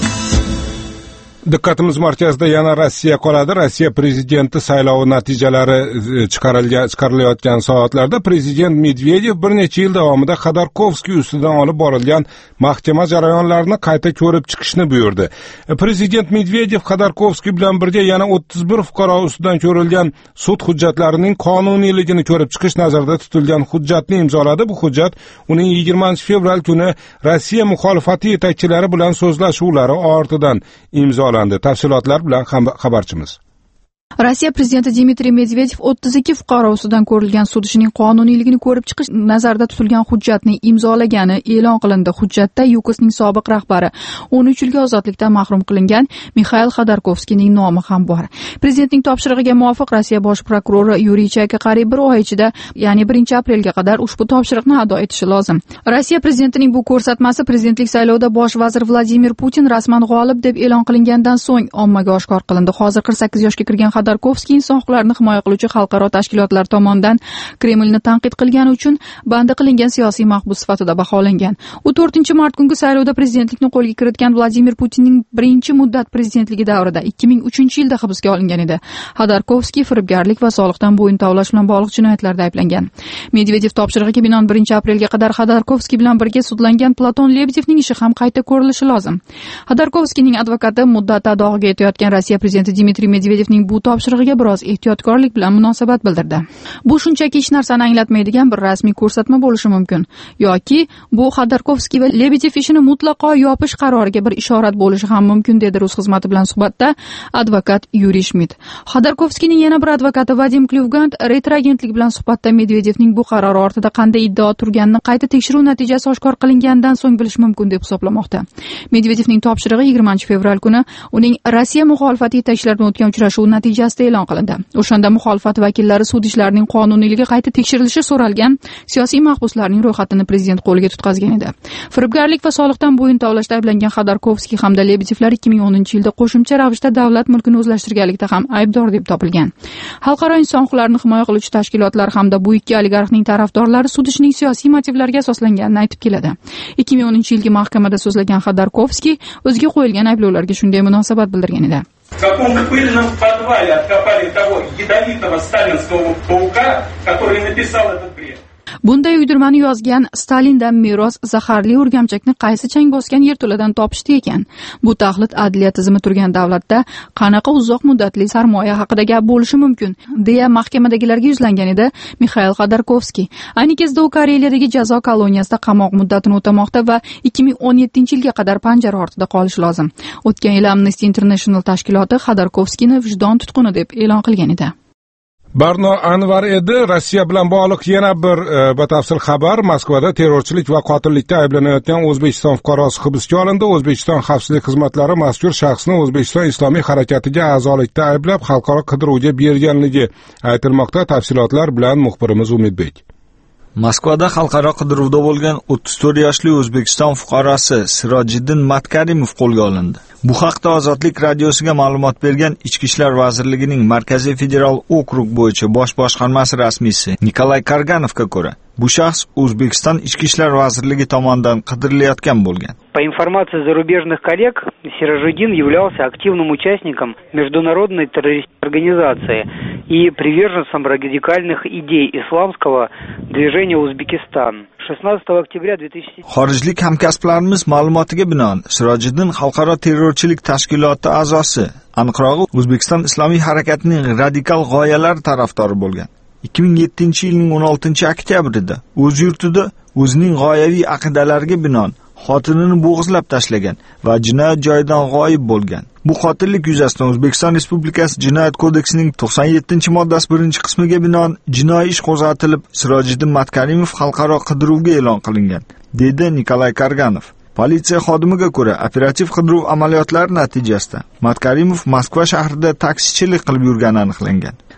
Diqqatimiz markazida yana Rossiya qoladi. Rossiya prezidenti saylovi natijalari chiqarilayotgan soatlarda prezident Medvedev bir necha yil davomida Xodorkovskiy ustidan olib borilgan mahkama jarayonlarini qayta ko'rib chiqishni buyurdi. Prezident Medvedev Xodorkovskiy bilan birga yana 31 fuqaro ustidan ko'rilgan sud hujjatlarining qonuniyligini ko'rib chiqish nazarda tutilgan hujjatni imzoladi. Bu hujjat uning 20-fevral kuni Rossiya muxolifati yetakchilari bilan so'zlashuvlari ortidan imzolandi. Tafsilotlar bilan xabarchimiz. Rossiya prezidenti Dmitriy Medvedev 32 fuqaro ustidan ko'rilgan sud ishining qonuniyligini ko'rib chiqish nazarda tutilgan hujjatni imzolagani e'lon qilindi. Hujjatda Yukosning sobiq rahbari 13 yilga ozodlikdan mahrum qilingan Mixail Xodorkovskiyning nomi ham bor. Prezidentning topshirig'iga muvofiq Rossiya bosh prokurori Yuriy Chayka qariyb bir oy ichida, ya'ni 1-aprelga qadar ushbu topshiriqni ado etishi lozim. Rossiya prezidentining bu ko'rsatmasi prezidentlik saylovida bosh vazir Vladimir Putin rasman g'olib deb e'lon qilingandan so'ng ommaga oshkor qilindi. Hozir 48 yoshga kirgan Xodorkovskiy inson huquqlarini himoya qiluvchi xalqaro tashkilotlar tomonidan Kremlni tanqid qilgani uchun bandi qilingan siyosiy mahbus sifatida baholangan. U 4-mart kungi saylovda prezidentlikni qo'lga kiritgan Vladimir Putinning birinchi muddat prezidentligi davrida 2003-yilda hibsga olingan edi. Xodorkovskiy firibgarlik va soliqdan bo'yin tovlash bilan bog'liq jinoyatlarda ayblangan. Medvedev topshirig'iga binoan 1-aprelga qadar Xodorkovskiy bilan birga sudlangan Platon Lebedevning ishi ham qayta ko'rilishi lozim. Xodorkovskiyning advokati muddat adog'iga yetayotgan Rossiya prezidenti Dmitriy Medvedevning bu topshirig'iga biroz ehtiyotkorlik bilan munosabat bildirdi. Bu shunchaki hech narsani anglatmaydigan bir rasmiy ko'rsatma bo'lishi mumkin, yoki bu Xodorkovskiy va Lebedev ishini mutlaqo yopish qaroriga bir ishorat bo'lishi ham mumkin, dedi Rus xizmati bilan suhbatda advokat Yuriy Schmidt. Xodorkovskiyning yana bir advokati Vadim Klyuvgand Retro agentlik bilan suhbatda Medvedevning bu qarori ortida qanday iddao turganini qayta tekshiruv natijasi oshkor qilingandan so'ng bilish mumkin deb hisoblamoqda. Medvedevning topshirig'i 20-fevral kuni uning Rossiya muxolifati yetakchilari bilan o'tgan uchrashuv natijasida e'lon qilindi. O'shanda muxolifat vakillari sud ishlarining qonuniyligi qayta tekshirilishi so'ralgan siyosiy mahbuslarning ro'yxatini prezident qo'liga tutqazgan edi. Firibgarlik va soliqdan bo'yin tovlashda ayblangan Xodorkovskiy hamda Lebedevlar 2010-yilda qo'shimcha ravishda davlat mulkini o'zlashtirganlikda ham aybdor deb topilgan. Xalqaro inson huquqlarini himoya qiluvchi tashkilotlar hamda bu ikki oligarxning tarafdorlari sud ishining siyosiy motivlarga asoslanganini aytib keladi. 2010-yilgi mahkamada so'zlagan Xodorkovskiy o'ziga qo'yilgan ayblovlarga shunday munosabat bildirgan edi. В каком пыльном подвале откопали того ядовитого сталинского паука, который написал этот бред. Bunday uydirmani yozgan Stalindan meros zaharli o'rgamchakni qaysi chang bosgan yerto'ladan topishdi ekan? Bu taxlit adliya tizimi turgan davlatda qanaqa uzoq muddatli sarmoya haqida gap bo'lishi mumkin, deya mahkamadagilarga yuzlangan edi Mixail Xodorkovskiy. Ayni kezda u Koreyadagi jazo koloniyasida qamoq muddatini o'tamoqda va 2017-yilga qadar panjara ortida qolishi lozim. O'tgan yil Amnesty International tashkiloti Xodorkovskiyni vijdon tutquni deb e'lon qilgan edi. Barno Anvar edi. Rossiya bilan bog'liq yana bir batafsil xabar. Moskvada terrorchilik va qotillikda ayblanayotgan O'zbekiston fuqarosi hibsga olindi. O'zbekiston xavfsizlik xizmatlari mazkur shaxsni O'zbekiston Islomiy harakatiga a'zolikda ayblab, xalqaro qidiruvga berganligi aytilmoqda. Tafsilotlar bilan muxbirimiz Umidbek. Moskvada xalqaro qidiruvda bo'lgan 34 yoshli O'zbekiston fuqarosi Sirojiddin Matkarimov qo'lga olindi. Bu haqda Ozodlik radiosiga ma'lumot bergan Ichki ishlar vazirligining Markaziy federal okrug bo'yicha bosh boshqarmasi rasmiysi Nikolay Karganovga ko'ra, bu shaxs O'zbekiston Ichki ishlar vazirligi tomonidan qidirilayotgan bo'lgan. По информации зарубежных коллег, Сироджиддин являлся активным участником международной террористической организации и приверженцем радикальных идей исламского движения Узбекистан. 16 октября 2007 Xorijlik hamkasblarimiz ma'lumotiga binoan Sirojiddin xalqaro terrorchilik tashkiloti a'zosi, aniqrog'i O'zbekiston Islomiy harakatining radikal g'oyalari tarafdori bo'lgan. 2007-yilning 16-oktyabrida o'z yurtida o'zining g'oyaviy aqidalariga binoan xotinini bo'g'izlab tashlagan va jinoyat joyidan g'oyib bo'lgan. Bu qotillik yuzasidan O'zbekiston Respublikasi Jinoyat kodeksining 97-moddasi 1-qismiga binoan jinoiy ish qo'zg'atilib, Sirojiddin Matkarimov xalqaro qidiruvga e'lon qilingan, dedi Nikolay Karganov. Politsiya xodimiga ko'ra, operativ qidiruv amaliyotlari natijasida Matkarimov Moskva shahrida taksichilik qilib yurgani aniqlangan.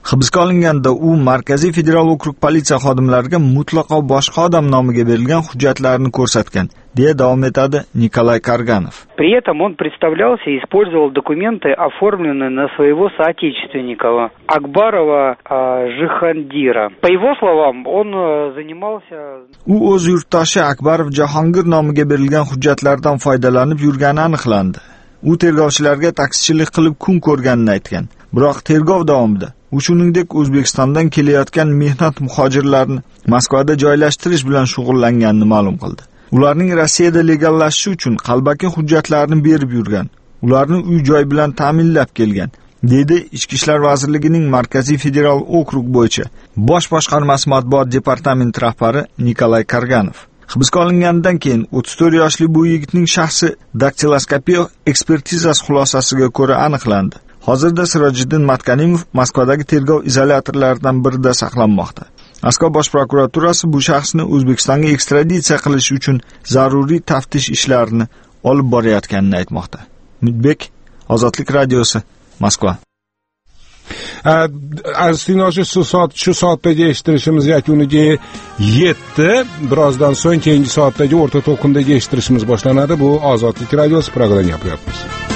Hibsga olinganda u Markaziy federal okrug politsiya xodimlariga mutlaqo boshqa odam nomiga berilgan hujjatlarni ko'rsatgan, deya davom etadi Nikolay Karganov. При этом он представлялся и использовал документы, оформленные на своего соотечественника Акбарова Жихандира. По его словам, он занимался... U o'z yurtdoshi Akbarov Jahongir nomiga berilgan hujjatlardan foydalanib yurgani aniqlandi. U tergovchilarga taksichilik qilib kun ko'rganini aytgan. Biroq tergov davomida u shuningdek O'zbekistondan kelayotgan mehnat muhojirlarini Moskvada joylashtirish bilan shug'ullanganini ma'lum qildi. Ularning Rossiyada legallashishi uchun qalbaki hujjatlarni berib yurgan. Ularni uy-joy bilan ta'minlab kelgan, dedi Ichki ishlar vazirligining Markaziy federal okrug bo'yicha bosh boshqarmasi matbuot departamenti rahbari Nikolay Karganov. Hibsga olingandan keyin 34 yoshli bu yigitning shaxsi daktiloskopiya ekspertizasi xulosasiga ko'ra aniqlandi. Hozirda Sirojiddin Matkanimov Moskvadagi tergov izolyatorlaridan birida saqlanmoqda. Moskva bosh prokuraturasi bu shaxsni O'zbekistonga ekstraditsiya qilish uchun zaruriy taftish ishlarini olib borayotganini aytmoqda. Mudbek, Ozodlik radiosi, Moskva. Aziz tinglovchi, shu soatdagi eshittirishimiz yakuniga yetdi. Birozdan so'ng keyingi soatdagi o'rta to'lqindagi eshittirishimiz boshlanadi. Bu Ozodlik radiosi programmasi yapyapmiz.